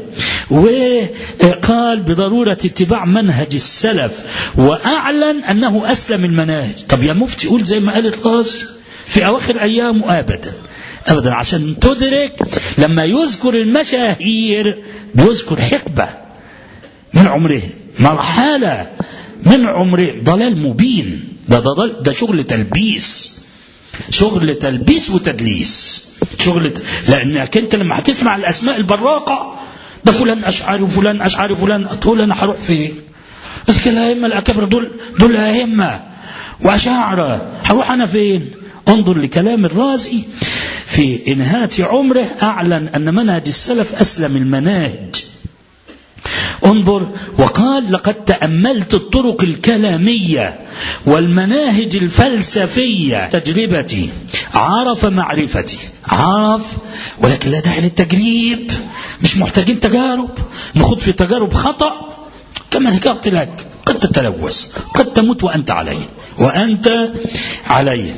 وقال بضرورة اتباع منهج السلف، وأعلن أنه أسلم المناهج. طب يا مفتي قول زي ما قال الرازي في أواخر أيامه؟ أبدا، عشان تدرك لما يذكر المشاهير بيذكر حقبة من عمره، مرحلة من عمره، ضلال مبين. ده شغل تلبيس، شغل تلبيس وتدليس، لأنك أنت لما هتسمع الأسماء البراقة، ده فلان أشعري وفلان أشعري وفلان، تقول أنا هروح فين؟ بس الأئمة الأكابر دول أئمة وأشاعرة، هروح أنا فين؟ انظر لكلام الرازي في نهاية عمره، أعلن أن منهج السلف أسلم المناهج. انظر، وقال لقد تأملت الطرق الكلامية والمناهج الفلسفية، تجربتي عرف معرفتي، عرف، ولكن لا داعي للتجريب، مش محتاجين تجارب، نخوض في تجارب خطأ. كما ذكرت لك قد تتلوث، قد تموت وأنت عليه.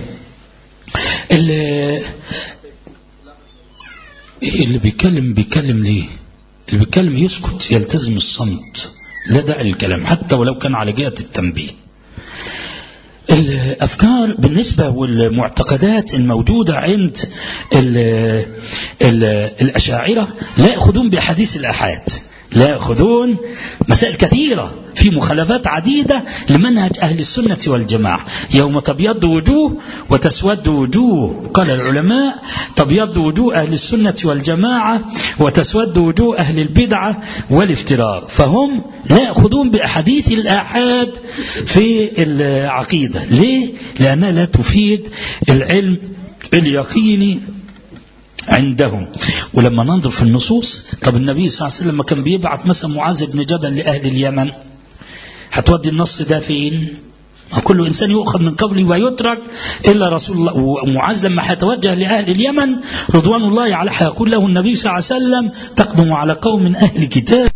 اللي بيتكلم ليه؟ اللي بيتكلم يسكت، يلتزم الصمت، لا داعي للكلام حتى ولو كان على جهة التنبيه. الأفكار بالنسبة والمعتقدات الموجودة عند الأشاعرة لا يأخذون بحديث الآحاد، لا يأخذون مسائل كثيرة في مخالفات عديدة لمنهج أهل السنة والجماعة. يوم تبيض وجوه وتسود وجوه، قال العلماء تبيض وجوه أهل السنة والجماعة وتسود وجوه أهل البدعة والافتراق. فهم لا يأخذون بأحاديث الآحاد في العقيدة. ليه؟ لأنها لا تفيد العلم اليقيني عندهم. ولما ننظر في النصوص، طب النبي صلى الله عليه وسلم لما كان بيبعث مثلا معاذ بن جبل لأهل اليمن، هتودي النص ده فين؟ كل إنسان يؤخذ من قبله ويترك إلا رسول الله. ومعاذ لما هيتوجه لأهل اليمن رضوان الله عليه هيقول له النبي صلى الله عليه وسلم تقدم على قوم من أهل كتاب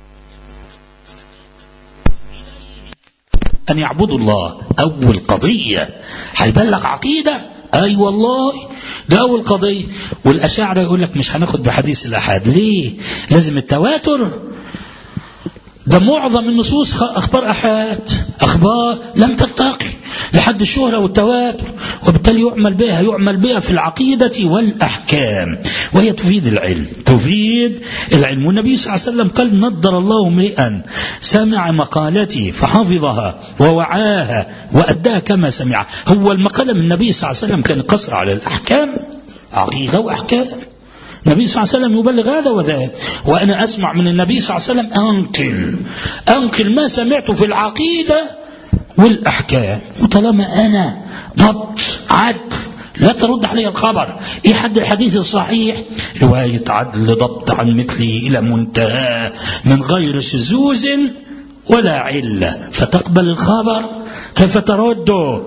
أن يعبدوا الله. أول قضية هيبلغ عقيدة، أي والله ده أول قضية. والأشاعرة يقول لك مش هناخد بحديث الأحاد. ليه؟ لازم التواتر. ده معظم النصوص أخبار أحاد، أخبار لم ترتقي لحد الشهرة والتواتر، وبالتالي يعمل بها في العقيدة والأحكام، وهي تفيد العلم، والنبي صلى الله عليه وسلم قال نضر الله امرئا سمع مقالتي فحفظها ووعاها وأداها كما سمعها. هو المقالة من النبي صلى الله عليه وسلم كان قصر على الأحكام، عقيدة وأحكام. النبي صلى الله عليه وسلم يبلغ هذا وذاك، وأنا أسمع من النبي صلى الله عليه وسلم أنقل ما سمعته في العقيدة والأحكام. وطالما أنا ضبط عدل لا ترد علي الخبر. إيه حد الحديث الصحيح؟ رواية عدل ضبط عن مثله إلى منتهى من غير شذوذ ولا علة، فتقبل الخبر. كيف ترده؟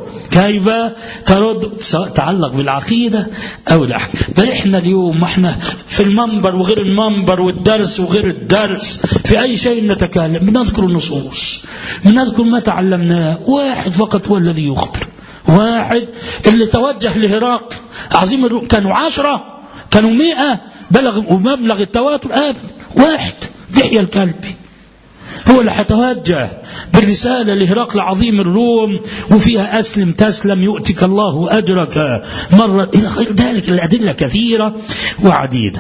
سواء تعلق بالعقيدة أو الأحكام. بل إحنا اليوم احنا في المنبر وغير المنبر والدرس وغير الدرس في أي شيء نتكلم بنذكر النصوص، بنذكر ما تعلمناه. واحد فقط هو الذي يخبر، واحد اللي توجه لهراقل عظيم، كانوا 10 كانوا 100 بلغ ومبلغ التواتر واحد دحية الكلبي هو اللي هيتوجه بالرسالة لهرقل عظيم الروم وفيها أسلم تسلم يؤتك الله أجرك مرة إلى غير ذلك. الأدلة كثيرة وعديدة.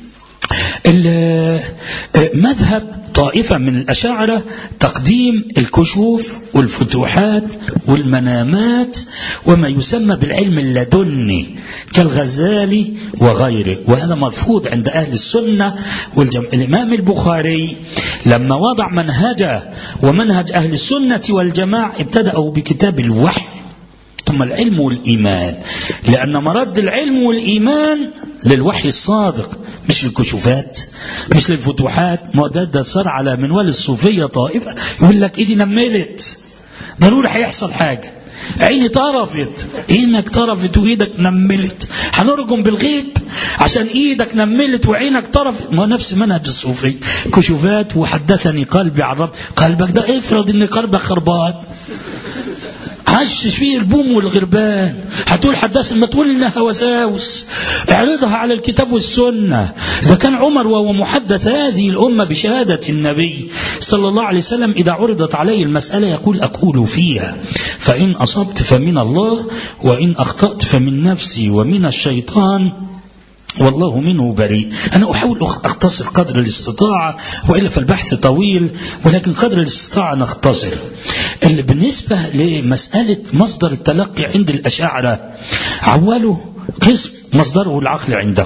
مذهب طائفة من الأشاعرة تقديم الكشوف والفتوحات والمنامات وما يسمى بالعلم اللدني كالغزالي وغيره، وهذا مرفوض عند أهل السنة والجماعة. الإمام البخاري لما وضع منهجه ومنهج أهل السنة والجماعة ابتدأوا بكتاب الوحي ثم العلم والإيمان، لأن مرد العلم والإيمان للوحي الصادق مش للكشوفات مش للفتوحات. ما ده صار على منوال الصوفية طائفة يقول لك إيدي نملت ضروري هيحصل حاجة، عيني طرفت، عينك طرفت وإيدك نملت، هنرجم بالغيب عشان إيدك نملت وعينك طرفت. ما نفس منهج الصوفي كشوفات وحدثني قلبي عن رب. قلبك ده افرض إن قلبك خربان عشش فيه البوم والغربان، هتقول حدث ما تقول إنها وساوس، اعرضها على الكتاب والسنة. إذا كان عمر وهو محدث هذه الأمة بشهادة النبي صلى الله عليه وسلم إذا عرضت عليه المسألة يقول أقول فيها فإن أصبت فمن الله وإن أخطأت فمن نفسي ومن الشيطان والله منه بريء. أنا أحاول أختصر قدر الاستطاعة وإلا فالبحث طويل، ولكن قدر الاستطاعة نختصر. اللي بالنسبة لمسألة مصدر التلقي عند الأشاعرة عوله قسم مصدره العقل عنده،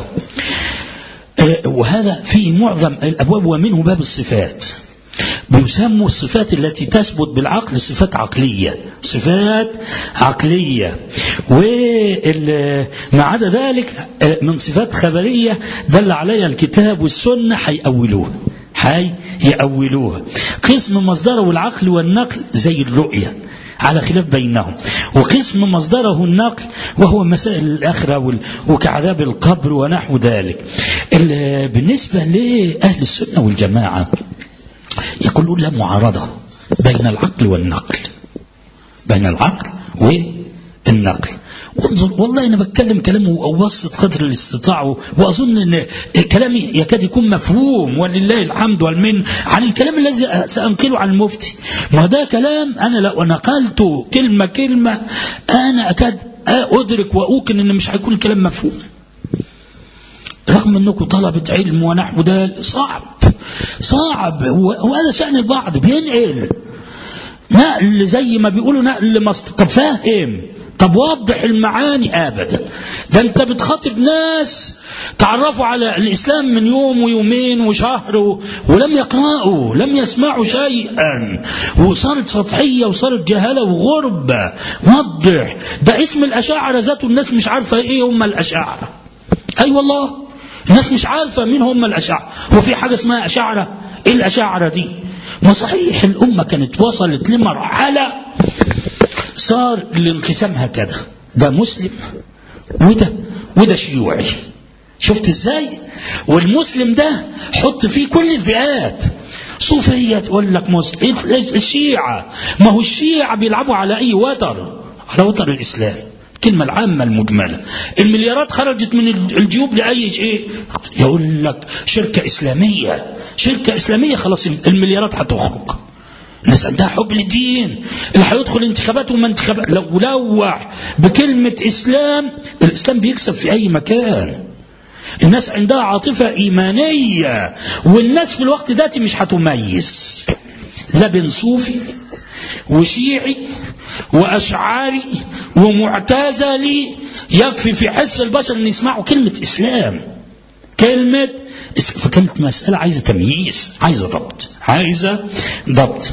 وهذا في معظم الأبواب ومنه باب الصفات. بيسموا الصفات التي تثبت بالعقل صفات عقلية، صفات عقلية. وما عدا ذلك من صفات خبرية دل عليها الكتاب والسنة يأولوها. قسم مصدره العقل والنقل زي الرؤية على خلاف بينهم، وقسم مصدره النقل وهو مسائل الآخرة وكعذاب القبر ونحو ذلك. بالنسبة لأهل السنة والجماعة يقولون لا معارضة بين العقل والنقل، بين العقل والنقل. وانظر والله أنا بتكلم كلامه وأوسط قدر الاستطاعة، وأظن أن كلامي يكاد يكون مفهوم ولله الحمد والمن عن الكلام الذي سأنقله عن المفتي. ما ده كلام أنا لو نقلته كلمة كلمة أنا أكاد أدرك وأوقن أن مش هيكون الكلام مفهوم، رغم أنكم طلبة علم ونحو ده صعب. وهذا شأن البعض بينقل نقل زي ما بيقولوا نقل طب فاهم، طب وضح المعاني. أبدا، ده أنت بتخاطب ناس تعرفوا على الإسلام من يوم ويومين وشهر ولم يقرأوا لم يسمعوا شيئا، وصارت سطحية وصارت جهالة وغربة. وضح ده اسم الأشاعرة ذاته الناس مش عارفة إيه هم الأشاعرة. أي والله الناس مش عارفة مين هم الأشاعرة. هو في حاجة اسمها أشاعرة؟ إيه الأشاعرة دي؟ ما صحيح الأمة كانت وصلت لمرحلة صار الانقسام هكذا، ده مسلم وده شيوعي. شفت ازاي؟ والمسلم ده حط فيه كل الفئات، صوفية تقول لك مسلم، الشيعة ما هو الشيعة بيلعبوا على أي وتر، على وتر الإسلام، الكلمة العامة المجملة. المليارات خرجت من الجيوب لأي شيء، يقول لك شركة إسلامية خلاص المليارات هتخرج. الناس عندها حب للدين، اللي هيدخل انتخابات وما انتخابات لو لوح بكلمة إسلام، الإسلام بيكسب في أي مكان. الناس عندها عاطفة إيمانية، والناس في الوقت ذاتي مش هتميز لا بين صوفي وشيعي وأشعاري ومعتزلي. يكفي في حس البشر أن يسمعوا كلمة إسلام، فكانت مسألة عايزة تمييز، عايزة ضبط.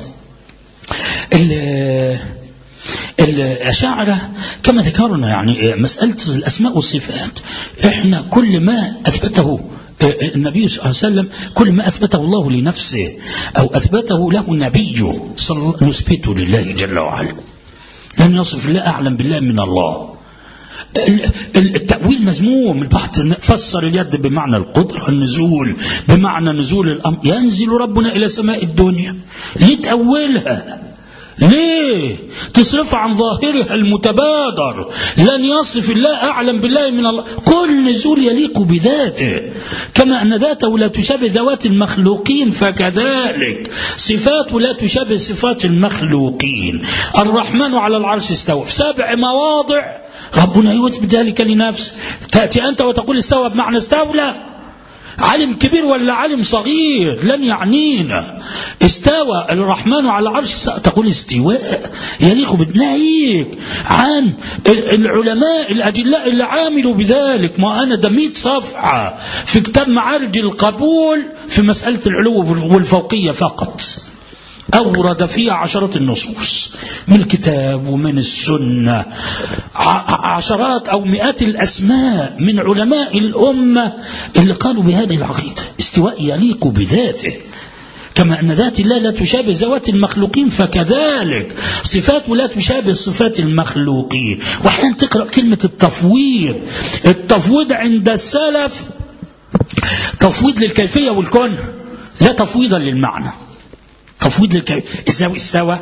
الأشاعرة كما ذكرنا يعني مسألة الأسماء والصفات، إحنا كل ما أثبته النبي صلى الله عليه وسلم، كل ما أثبته الله لنفسه أو أثبته له النبي نثبته لله جل وعلا. لم يصف الله أعلم بالله من الله. التأويل مذموم. البعض فسر اليد بمعنى القدرة، النزول بمعنى نزول الأمر، ينزل ربنا إلى سماء الدنيا. ليه تأولها؟ ليه تصرف عن ظاهرها المتبادر؟ لن يصف الله أعلم بالله من الله. كل نزول يليق بذاته، كما أن ذاته لا تشابه ذوات المخلوقين فكذلك صفاته لا تشابه صفات المخلوقين. الرحمن على العرش استوى في 7 مواضع، ربنا يثبت ذلك لنفسه. تأتي أنت وتقول استوى بمعنى استولى؟ علم كبير ولا علم صغير لن يعنينا. استوى الرحمن على العرش تقول استواء يليق بناهيك عن العلماء الأجلاء اللي عاملوا بذلك. ما أنا ده 100 صفحة في كتاب معارج القبول في مسألة العلو والفوقية فقط، أورد فيها عشرات النصوص من الكتاب ومن السنة، عشرات أو مئات الأسماء من علماء الأمة اللي قالوا بهذه العقيدة. استواء يليق بذاته، كما أن ذات الله لا تشابه ذوات المخلوقين فكذلك صفاته لا تشابه صفات المخلوقين. وأحيانا تقرأ كلمة التفويض. التفويض عند السلف تفويض للكيفية والكون، لا تفويضا للمعنى. تفويض للكيفية. استوى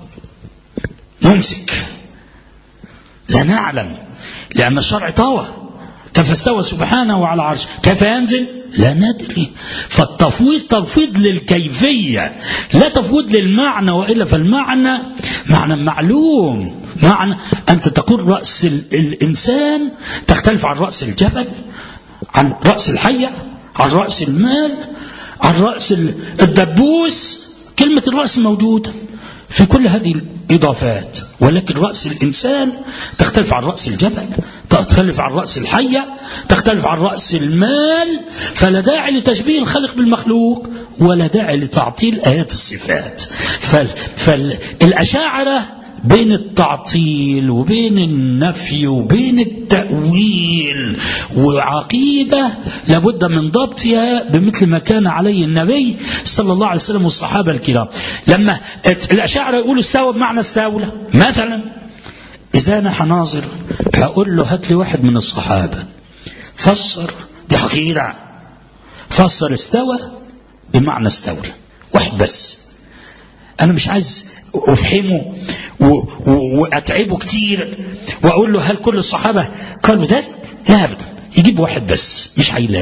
نمسك لا نعلم، لأن الشرع طوى. كيف استوى سبحانه وعلى عرش، كيف ينزل لا ندري. فالتفويض تفويض للكيفية لا تفويض للمعنى، وإلا فالمعنى معنى معلوم. معنى أنت تقول رأس الإنسان تختلف عن رأس الجبل، عن رأس الحية، عن رأس المال، عن رأس الدبوس. كلمة الرأس موجودة في كل هذه الإضافات، ولكن رأس الإنسان تختلف عن رأس الجبل، تختلف عن رأس الحية، تختلف عن رأس المال. فلا داعي لتشبيه الخالق بالمخلوق ولا داعي لتعطيل آيات الصفات. فالأشاعرة بين التعطيل وبين النفي وبين التأويل وعقيدة لابد من ضبطها بمثل ما كان عليه النبي صلى الله عليه وسلم والصحابة الكرام. لما الأشاعرة يقولوا استوى بمعنى استولى مثلا، إذا أنا حناظر هقول له هات لي واحد من الصحابة فسر، دي عقيدة، فسر استوى بمعنى استولى واحد بس. أنا مش عايز أفهمه وأتعبه كتير وأقول له هل كل الصحابة قالوا ذلك؟ لا أبدا. يجيب واحد بس،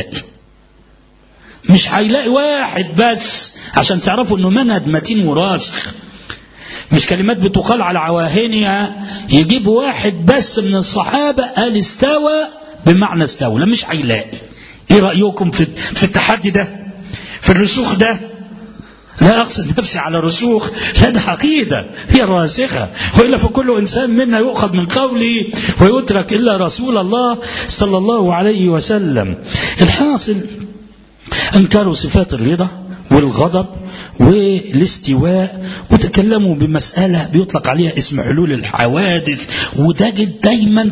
مش هيلاقي واحد بس، عشان تعرفوا أنه منهج متين وراسخ، مش كلمات بتقال على عواهنها. يجيب واحد بس من الصحابة قال استوى بمعنى استولى، مش هيلاقي. إيه رأيكم في التحدي ده، في الرسوخ ده؟ لا أقصد نفسي على رسوخ، لا ده عقيدة هي الراسخة، وإلا فكل إنسان منا يؤخذ من قوله ويترك إلا رسول الله صلى الله عليه وسلم. الحاصل أنكروا صفات الرضا والغضب والاستواء، وتكلموا بمسألة بيطلق عليها اسم حلول الحوادث، وتجد دايما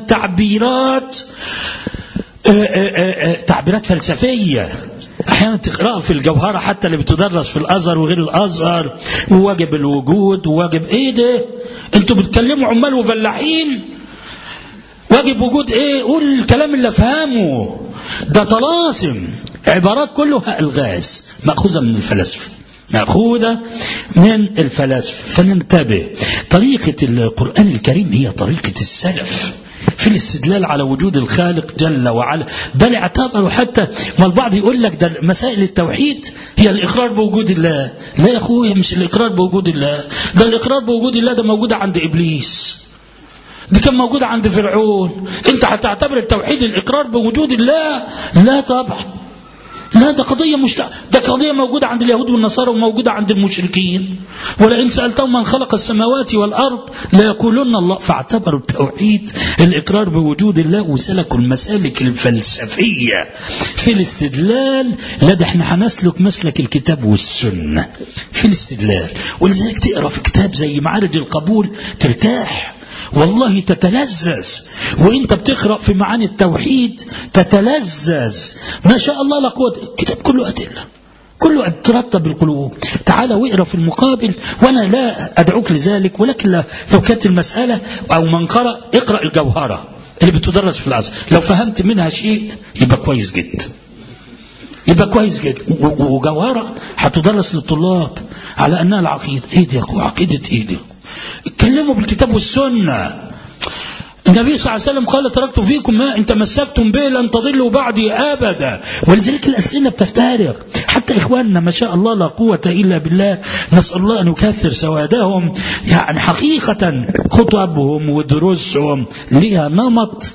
تعبيرات فلسفية. أحيانا تقرأ في الجوهرة حتى اللي بتدرس في الأزهر وغير الأزهر، وواجب الوجود وواجب إيه ده؟ أنتوا بتكلموا عمال وفلاحين، واجب وجود إيه؟ قول الكلام اللي أفهمه. ده طلاسم، عبارات كلها ألغاز مأخوذة من الفلاسفة، مأخوذة من الفلاسفة. فننتبه، طريقة القرآن الكريم هي طريقة السلف في الاستدلال على وجود الخالق جل وعلا. بل اعتبروا حتى ما البعض يقول لك ده مسائل التوحيد هي الإقرار بوجود الله. لا يا أخويا، مش الإقرار بوجود الله، ده الإقرار بوجود الله ده موجود عند إبليس، دي كان موجود عند فرعون. انت هتعتبر التوحيد الإقرار بوجود الله؟ لا طبعا، لا، ده قضية موجودة عند اليهود والنصارى وموجودة عند المشركين. ولئن سألتهم من خلق السماوات والأرض ليقولون الله. فاعتبروا التوحيد الإقرار بوجود الله وسلكوا المسالك الفلسفية في الاستدلال. لا، ده احنا هنسلك مسلك الكتاب والسنة في الاستدلال. ولذلك تقرأ في كتاب زي معارج القبول ترتاح والله، تتلذذ وانت بتقرأ في معاني التوحيد، تتلذذ ما شاء الله لا قوة. الكتاب كله أدلة، كله ترتب القلوب. تعال واقرأ في المقابل، وانا لا أدعوك لذلك، ولكن لو كانت المسألة او من قرأ اقرأ الجوهرة اللي بتدرس في الأزهر، لو فهمت منها شيء يبقى كويس جدا، يبقى كويس جدا. وجوهرة هتدرس للطلاب على أنها العقيدة. ايه دي يا أخو؟ عقيدة ايه دي؟ اتكلموا بالكتاب والسنة. النبي صلى الله عليه وسلم قال تركت فيكم ما إن تمسكتم به لن تضلوا بعدي أبدا. ولذلك الأسئلة بتفترق. حتى إخواننا ما شاء الله لا قوة إلا بالله، نسأل الله أن يكثر سوادهم، يعني حقيقة خطبهم ودروسهم لها نمط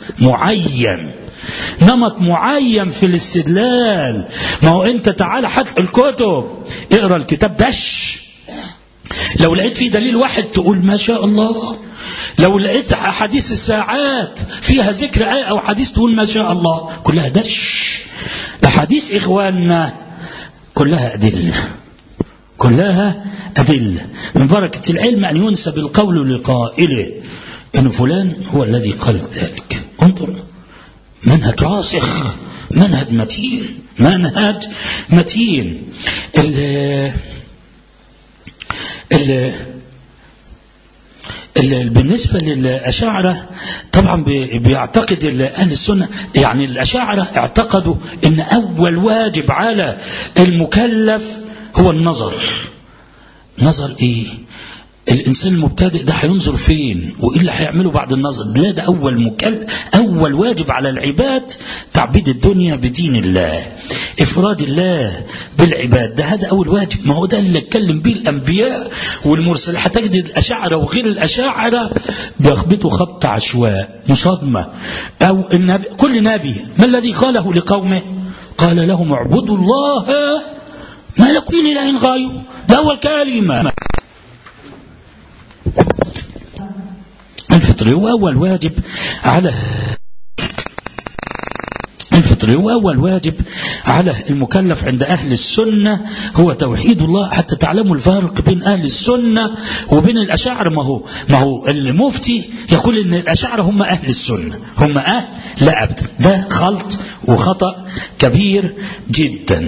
معين في الاستدلال. ما هو أنت تعال حتى الكتب اقرأ الكتاب دش، لو لقيت فيه دليل واحد تقول ما شاء الله، لو لقيت حديث الساعات فيها ذكر آية أو حديث تقول ما شاء الله. كلها دش. الحديث إخواننا كلها أدلة. من بركة العلم أن ينسب القول لقائله إن فلان هو الذي قال ذلك. انظر، منهج راسخ، منهج متين. بالنسبة للأشاعرة طبعا بيعتقد أهل السنة، يعني الأشاعرة اعتقدوا أن أول واجب على المكلف هو النظر. نظر إيه؟ الإنسان المبتدئ ده هينظر فين وإيه اللي هيعمله بعد النظر؟ لا، ده أول واجب على العباد تعبيد الدنيا بدين الله، إفراد الله بالعباد، ده هذا أول واجب. ما هو ده اللي اتكلم به الأنبياء والمرسلين. هتجد الأشاعرة وغير الأشاعرة بيخبطوا خبط عشواء مصادمة. أو النبي، كل نبي ما الذي قاله لقومه؟ قال لهم اعبدوا الله ما لكم من إله غيره. ده أول كلمة. الفطر هو أول واجب على المكلف عند أهل السنة هو توحيد الله. حتى تعلموا الفرق بين أهل السنة وبين الأشاعرة. ما هو المفتي يقول إن الأشاعرة هم أهل السنة، هم لا أبدا. ده خلط وخطأ كبير جدا.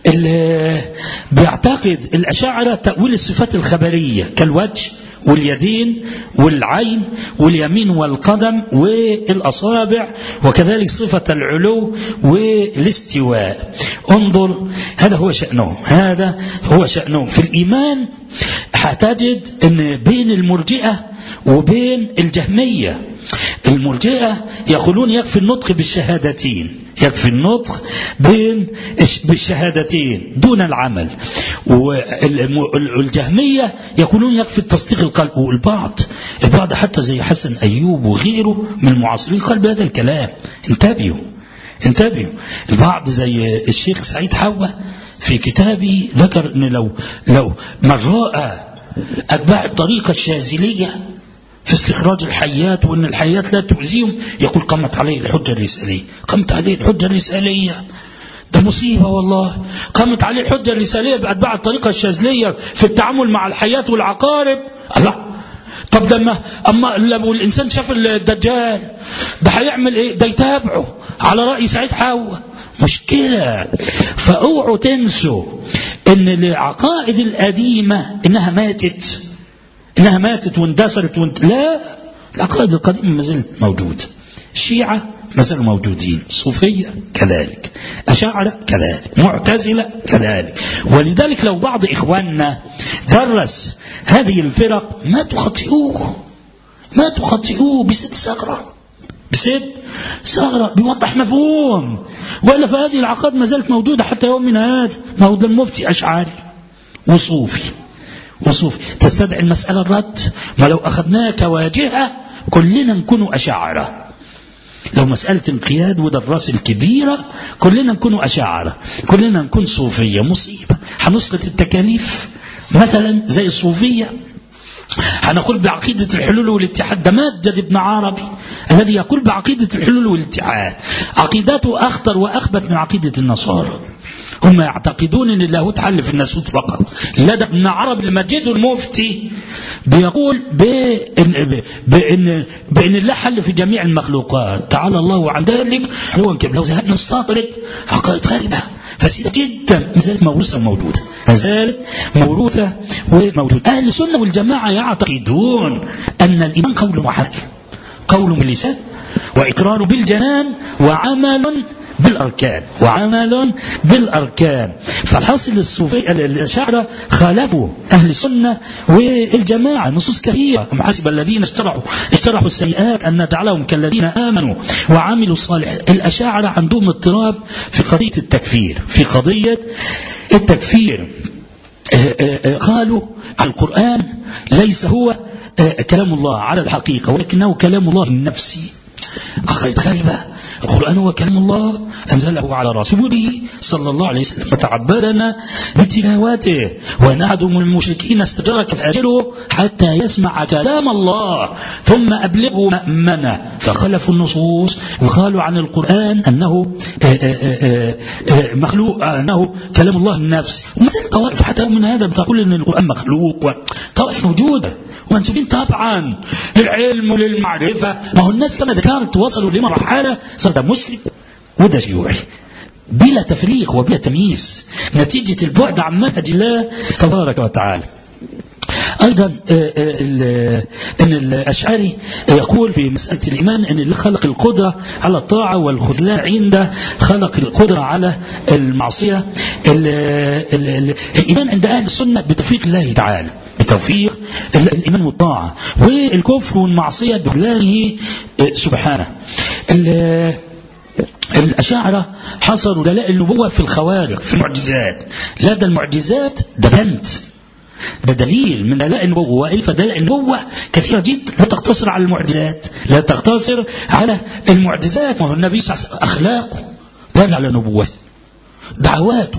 بيعتقد الأشاعرة تأويل الصفات الخبرية كالوجه واليدين والعين واليمين والقدم والأصابع، وكذلك صفة العلو والاستواء. انظر، هذا هو شأنهم في الإيمان. هتجد أن بين المرجئة وبين الجهمية، المرجئة يقولون يكفي النطق بالشهادتين، يكفي النطق بالشهادتين دون العمل. والجهمية يقولون يكفي التصديق القلب. والبعض حتى زي حسن أيوب وغيره من المعاصرين قال بهذا الكلام. انتبهوا. البعض زي الشيخ سعيد حوا في كتابه ذكر أن لو من رأى أتباع الطريقة الشاذلية في استخراج الحيات وأن الحيات لا تؤذيهم، يقول قامت عليه الحجة الرسالية. ده مصيبة والله. قامت عليه الحجة الرسالية بأتباع الطريقة الشاذلية في التعامل مع الحيات والعقارب. الله، طب ده أما لو الإنسان شاف الدجال ده هيعمل إيه؟ ده يتابعه على رأي سعيد حوا. مشكلة. فأوعوا تنسوا إن العقائد القديمة إنها ماتت واندثرت لا، العقائد القديمة ما زالت موجودة. الشيعة ما زالوا موجودين، الصوفية كذلك، أشاعرة كذلك، معتزلة كذلك. ولذلك لو بعض إخواننا درس هذه الفرق ما تخطئوه بست ثغرة بيوضح مفهوم. وإلا فهذه العقائد ما زالت موجودة حتى يومنا هذا. ما هو ده المفتي أشعري وصوفي تستدعي المسألة الرد. ما لو أخذناها كواجهة كلنا نكون أشاعرة. لو مسألة انقياد وده الراس الكبيرة كلنا نكون أشاعرة، كلنا نكون صوفية. مصيبة. هنسقط التكاليف مثلا زي الصوفية. هنقول بعقيدة الحلول والاتحاد. ده مجد ابن عربي الذي يقول بعقيدة الحلول والاتحاد. عقيدته أخطر وأخبث من عقيدة النصارى. هم يعتقدون أن اللاهوت حل في الناسوت فقط. لدى ابن عربي المجيد المفتي بيقول بأن الله حل في جميع المخلوقات. تعالى الله عن ذلك. لو ذهبنا نستطرد عقائد غريبة فسيدة جدا. لذلك موروثة وموجودة. أهل السنة والجماعة يعتقدون أن الإيمان قول وعمل، قول باللسان وإقرار بالجنان وعمل بالأركان وعمل بالأركان. فالحاصل الصوفية الأشاعرة خالفوا أهل السنة والجماعة نصوص كثيرة. أم حسب الذين اشترحوا السيئات أن نجعلهم كالذين آمنوا وعملوا الصالحات. الأشاعرة عندهم اضطراب في قضية التكفير. في قضية التكفير قالوا القرآن ليس هو كلام الله على الحقيقة ولكنه كلام الله النفسي. عقيدة غريبة. القرآن هو كلام الله أنزله على رسوله صلى الله عليه وسلم فتعبدنا بتلاوته، ونعدم المشركين استجارك فأجله حتى يسمع كلام الله ثم أبلغه مأمنة. فخلفوا النصوص وقالوا عن القرآن أنه مخلوق، أنه كلام الله النفسي. ومثل طوائف حتى من هذا بتقول أن القرآن مخلوق، طوائف موجودة ومنسوبين طبعا للعلم وللمعرفة. ما هو الناس كما ذكرت وصلوا لمرحلة صار ده مسلم وده شيوعي بلا تفريق وبلا تمييز نتيجة البعد عن منهج الله تبارك وتعالى. أيضا أن الأشعري يقول في مسألة الإيمان أن اللي خلق القدرة على الطاعة والخذلان عنده خلق القدرة على المعصية. الإيمان عند أهل السنة بتوفيق الله تعالى، بتوفيق الإيمان والطاعة، والكفر والمعصية بخذلانه سبحانه. الأشاعرة حصروا دلائل النبوة في الخوارق في المعجزات. لا ده المعجزات ده بنت، ده دليل من دلائل النبوة، وإلا فدلائل النبوة كثيرة جدا لا تقتصر على المعجزات، لا تقتصر على المعجزات. وهو النبي صلى الله عليه وسلم أخلاقه دل على نبوته، دعواته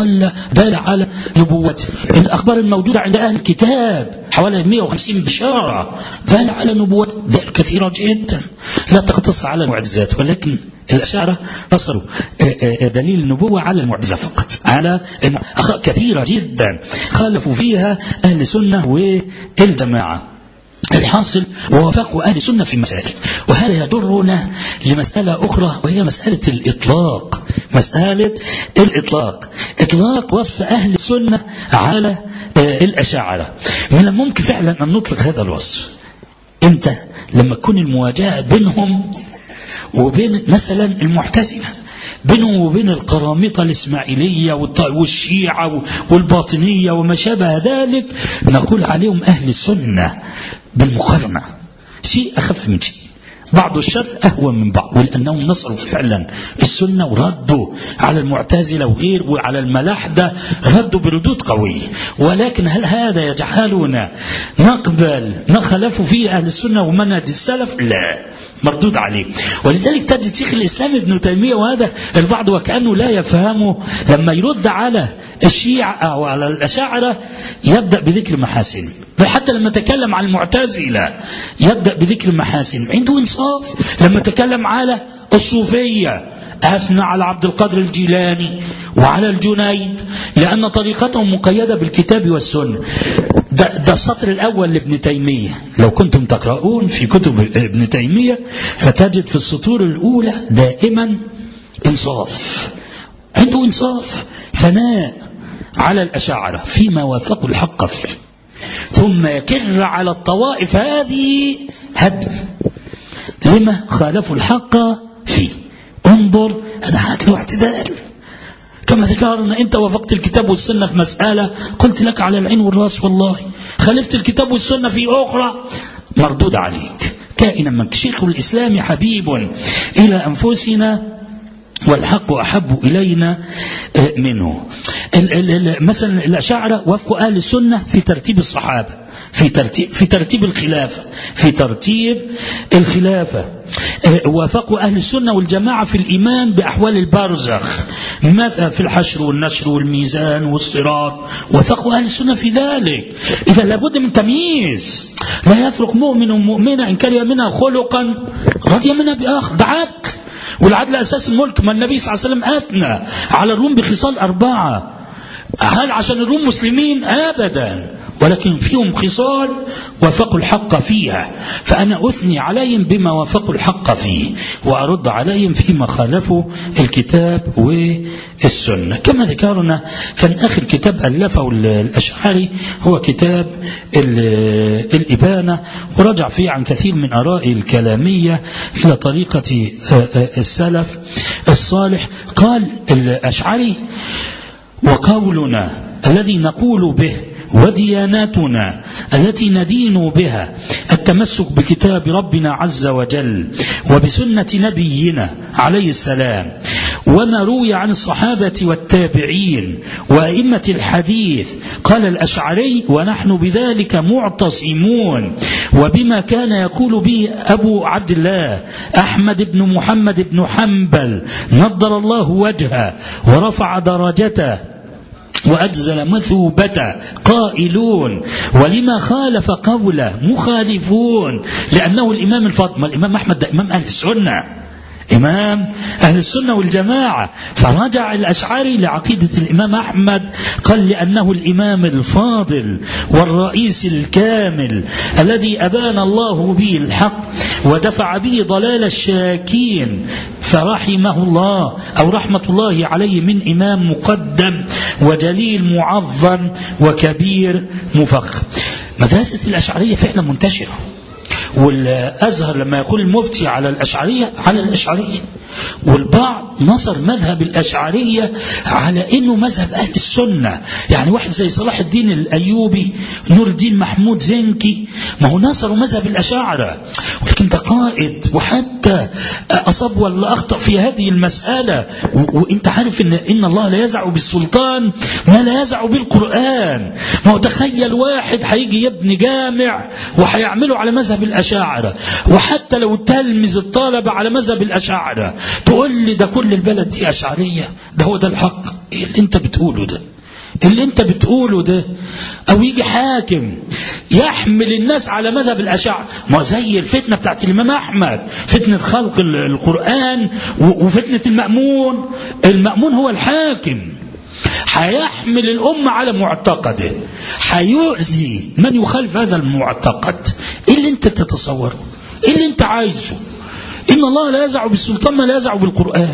دل على نبوته، الأخبار الموجودة عند أهل الكتاب حوالي 150 بشارة دل على نبوته، دل كثيرة جدا لا تقتصر على المعجزات. ولكن الأشاعرة قصروا دليل النبوة على المعجزة فقط، على أخلاق كثيرة جدا خالفوا فيها أهل السنة والجماعة. الحاصل ووافقوا أهل السنة في مسائل. وهذا يجرنا لمسألة أخرى وهي مسألة الإطلاق. مسألة الإطلاق، إطلاق وصف أهل السنة على الأشاعرة. من الممكن فعلا أن نطلق هذا الوصف إمتى؟ لما تكون المواجهة بينهم وبين مثلا المعتزلة، بينهم وبين القرامطة الإسماعيلية والشيعة والباطنية وما شابه ذلك، نقول عليهم أهل السنة بالمقارنة، شيء أخف من شيء، بعض الشر أهون من بعض، ولأنهم نصروا فعلا السنة وردوا على المعتزلة وغير وعلى الملاحدة ردوا بردود قوية. ولكن هل هذا يجعلنا نقبل ما خلفوا فيه أهل السنة ومنهج السلف؟ لا، مردود عليه. ولذلك تجد شيخ الإسلام ابن تيمية، وهذا البعض وكأنه لا يفهمه، لما يرد على الشيعة أو على الأشاعرة يبدأ بذكر محاسن، بل حتى لما تكلم عن المعتزلة يبدأ بذكر محاسن، عنده إنصاف. لما تكلم على الصوفية أثنى على عبد القادر الجيلاني وعلى الجنيد لأن طريقتهم مقيدة بالكتاب والسنة. ده السطر الأول لابن تيمية، لو كنتم تقرؤون في كتب ابن تيمية فتجد في السطور الأولى دائما إنصاف، عنده إنصاف، ثناء على الأشاعرة فيما وافقوا الحق فيه، ثم يكر على الطوائف هذه هدم لما خالفوا الحق فيه. انظر، هذا عدل واعتدال. كما ذكرنا أنت وافقت الكتاب والسنة في مسألة قلت لك على العين والراس، والله خالفت الكتاب والسنة في أخرى مردود عليك كائنا من. شيخ الإسلام حبيب إلى أنفسنا والحق أحب إلينا منه. مثلا الأشاعرة وافقوا أهل السنة في ترتيب الصحابة، في ترتيب الخلافة، في ترتيب الخلافة. وافقوا أهل السنة والجماعة في الإيمان بأحوال البرزخ، ماذا في الحشر والنشر والميزان والصراط، وافقوا أهل السنة في ذلك. إذا لابد من تمييز، لا يفرق مؤمن ومؤمنة إن كره منها خلقا رضي منها بآخر، ده عدل، والعدل أساس الملك. ما النبي صلى الله عليه وسلم أثنى على الروم بخصال 4، هل عشان الروم مسلمين؟ أبدا، ولكن فيهم خصال وافقوا الحق فيها، فأنا أثني عليهم بما وافقوا الحق فيه، وأرد عليهم فيما خالفوا الكتاب والسنة. كما ذكرنا كان آخر كتاب ألفه الأشعري هو كتاب الإبانة، ورجع فيه عن كثير من آراء الكلامية إلى طريقة السلف الصالح. قال الأشعري: وقولنا الذي نقول به ودياناتنا التي ندين بها التمسك بكتاب ربنا عز وجل وبسنة نبينا عليه السلام، وما روي عن الصحابة والتابعين وأئمة الحديث. قال الأشعري: ونحن بذلك معتصمون، وبما كان يقول به أبو عبد الله أحمد بن محمد بن حنبل نضر الله وجهه ورفع درجته وأجزل مثوبته قائلون، ولما خالف قوله مخالفون، لأنه الإمام الفاضل. الإمام أحمد ده إمام أهل السنة، إمام أهل السنة والجماعة. فرجع الأشعري لعقيدة الإمام أحمد، قال: لأنه الإمام الفاضل والرئيس الكامل الذي أبان الله به الحق ودفع به ضلال الشاكين، فرحمه الله أو رحمة الله عليه من إمام مقدم وجليل معظم وكبير مفخم. مدرسة الأشعرية فعلا منتشرة، والأزهر لما يقول المفتي على الأشعرية على الأشعرية، والبعض نصر مذهب الأشعرية على إنه مذهب أهل السنة. يعني واحد زي صلاح الدين الأيوبي، نور الدين محمود زنكي، ما هو نصروا مذهب الأشاعرة، ولكن ده قائد وحتى أصاب ولا أخطأ في هذه المسألة. وإنت عارف إن الله لا يزع بالسلطان ما لا يزع بالقرآن. ما هو تخيل واحد هيجي يبني جامع وهيعمله على مذهب الأشاعرة، وحتى لو تلمز الطالب على مذهب الأشاعرة تقول لي ده كل البلد دي أشعرية، ده هو ده الحق. إيه اللي انت بتقوله ده؟ اللي انت بتقوله ده؟ او يجي حاكم يحمل الناس على مذهب الأشاعرة، ما زي الفتنة بتاعت الإمام أحمد، فتنة خلق القرآن وفتنة المأمون هو الحاكم، حيحمل الأمة على معتقده، حيؤذي من يخالف هذا المعتقد. إيه اللي انت تتصوره؟ إيه اللي انت عايزه؟ إن الله لا يزع بالسلطان ما لا يزع بالقرآن.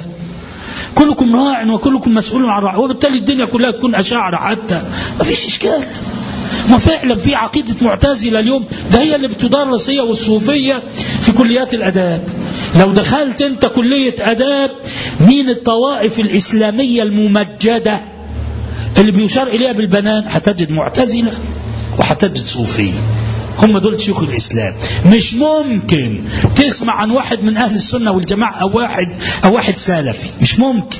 كلكم راع وكلكم مسؤول عن رعيه، وبالتالي الدنيا كلها تكون أشاعرة حتى ما فيش إشكال. ما فعلا في عقيدة معتزلة اليوم، ده هي اللي بتدرس هي والصوفية في كليات الأداب. لو دخلت أنت كلية أداب، مين الطوائف الإسلامية الممجدة اللي بيشار إليها بالبنان؟ هتجد معتزلة وهتجد صوفية، هم دول شيوخ الإسلام. مش ممكن تسمع عن واحد من أهل السنة والجماعة أو واحد سلفي، مش ممكن.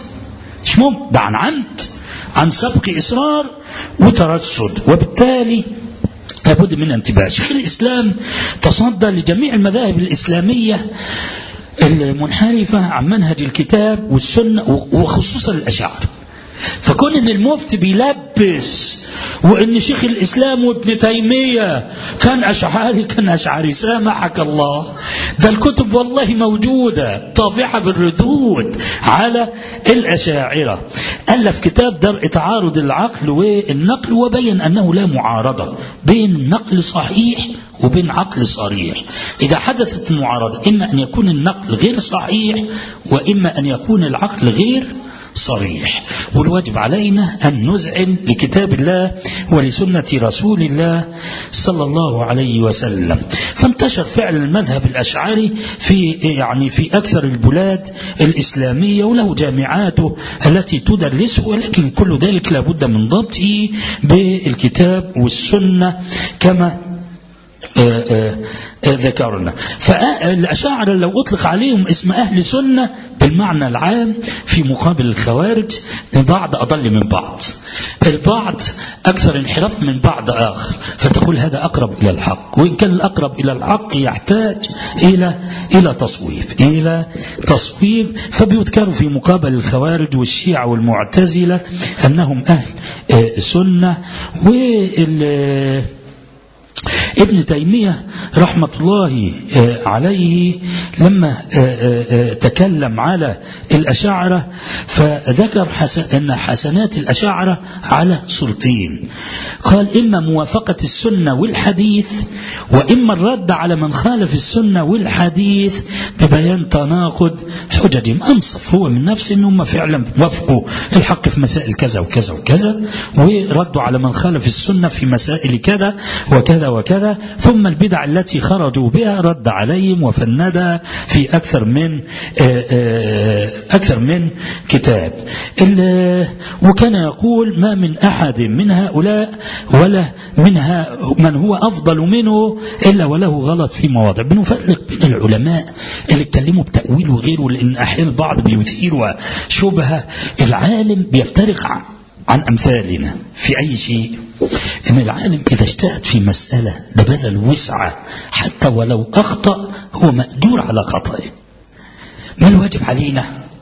ده عن عمد، عن سبق إصرار وترصد، وبالتالي لابد من انتباه. شيخ الإسلام تصدى لجميع المذاهب الإسلامية المنحرفة عن منهج الكتاب والسنة، وخصوصا الأشاعرة. فكون ان المفتي بيلبس وان شيخ الإسلام وابن تيمية كان أشعري، سامحك الله، ده الكتب والله موجودة طافحة بالردود على الأشاعرة. ألف كتاب درء تعارض العقل والنقل، وبين أنه لا معارضة بين نقل صحيح وبين عقل صريح. إذا حدثت المعارضة إما أن يكون النقل غير صحيح وإما أن يكون العقل غير صريح، والواجب علينا أن نذعن لكتاب الله ولسنة رسول الله صلى الله عليه وسلم. فانتشر فعلا المذهب الأشعري في أكثر البلاد الإسلامية، وله جامعاته التي تدرسه، ولكن كل ذلك لابد من ضبطه بالكتاب والسنة كما ذكرنا. فالأشاعرة لو أطلق عليهم اسم أهل سنة بالمعنى العام في مقابل الخوارج، البعض أضل من بعض، البعض أكثر انحراف من بعض آخر، فتقول هذا أقرب إلى الحق، وإن كان الأقرب إلى الحق يحتاج إلى تصويب. فبيذكروا في مقابل الخوارج والشيعة والمعتزلة أنهم أهل سنة. ابن تيمية رحمة الله عليه لما تكلم على الأشاعرة فذكر أن حسنات الأشاعرة على صورتين. قال إما موافقة السنة والحديث، وإما الرد على من خالف السنة والحديث ببيان تناقض حججهم. أنصف هو من نفسه أنهم فعلا وافقوا الحق في مسائل كذا وكذا وكذا، وردوا على من خالف السنة في مسائل كذا وكذا وكذا، ثم البدع التي خرجوا بها رد عليهم وفندها في أكثر من كتاب. وكان يقول ما من أحد من هؤلاء ولا منها من هو أفضل منه إلا وله غلط في مواضع. بنفرق بين العلماء اللي اتكلموا بتأويل وغيره، لأن أحيانا البعض بيثير شبهة. العالم بيفترق عن أمثالنا في أي شيء. إن العالم إذا اجتهد في مسألة ببذل وسعة حتى ولو أخطأ هو مأجور على خطأه. ما الواجب علينا؟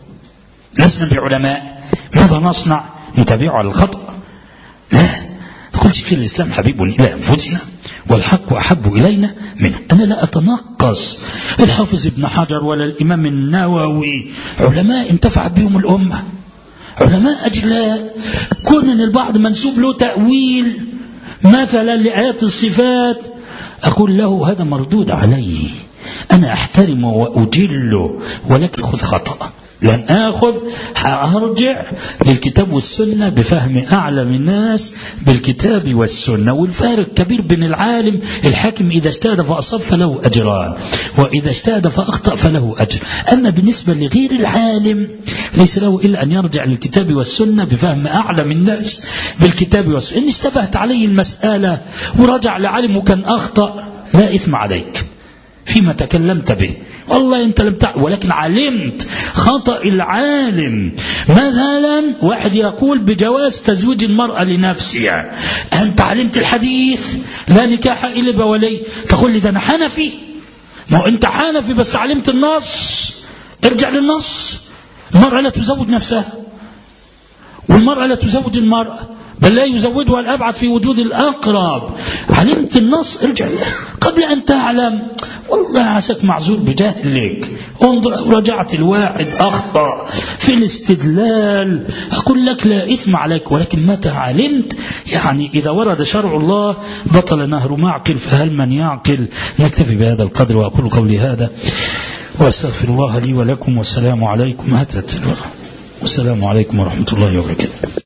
لسنا بعلماء، ماذا نصنع؟ نتابعه على الخطأ؟ لا، نقول في الإسلام حبيب إلى أنفسنا والحق أحب إلينا منه. أنا لا أتنقص الحافظ ابن حجر ولا الإمام النووي، علماء انتفعت بهم الأمة، علماء أجلاء. كون من البعض منسوب له تأويل مثلا لآيات الصفات أقول له هذا مردود عليه، أنا أحترمه وأجله، ولكن خذ خطأ. لن آخذ، هرجع للكتاب والسنة بفهم أعلم الناس بالكتاب والسنة. والفارق كبير بين العالم الحاكم إذا اجتهد فأصاب فله أجران، وإذا اجتهد فأخطأ فله أجر. أما بالنسبة لغير العالم ليس له إلا أن يرجع للكتاب والسنة بفهم أعلم الناس بالكتاب والسنة. إن اشتبهت عليه المسألة ورجع لعالم وكان أخطأ لا إثم عليك فيما تكلمت به، والله أنت لم تعلم، ولكن علمت خطأ العالم. مثلا واحد يقول بجواز تزويج المرأة لنفسها، أنت علمت الحديث لا نكاح إلا بولي، تقول لي ده أنا حنفي. ما هو أنت حنفي بس علمت النص، ارجع للنص. المرأة لا تزوج نفسها، والمرأة لا تزوج المرأة، بل لا يزوجها الأبعد في وجود الأقرب. علمت النص ارجع قبل أن تعلم. والله عساك معذور بجهلك. انظر، رجعت الواحد أخطأ في الاستدلال أقول لك لا إثم عليك، ولكن متى علمت يعني إذا ورد شرع الله بطل نهر معقل فهل من يعقل. نكتفي بهذا القدر وأقول قولي هذا وأستغفر الله لي ولكم، والسلام عليكم ورحمة الله وبركاته.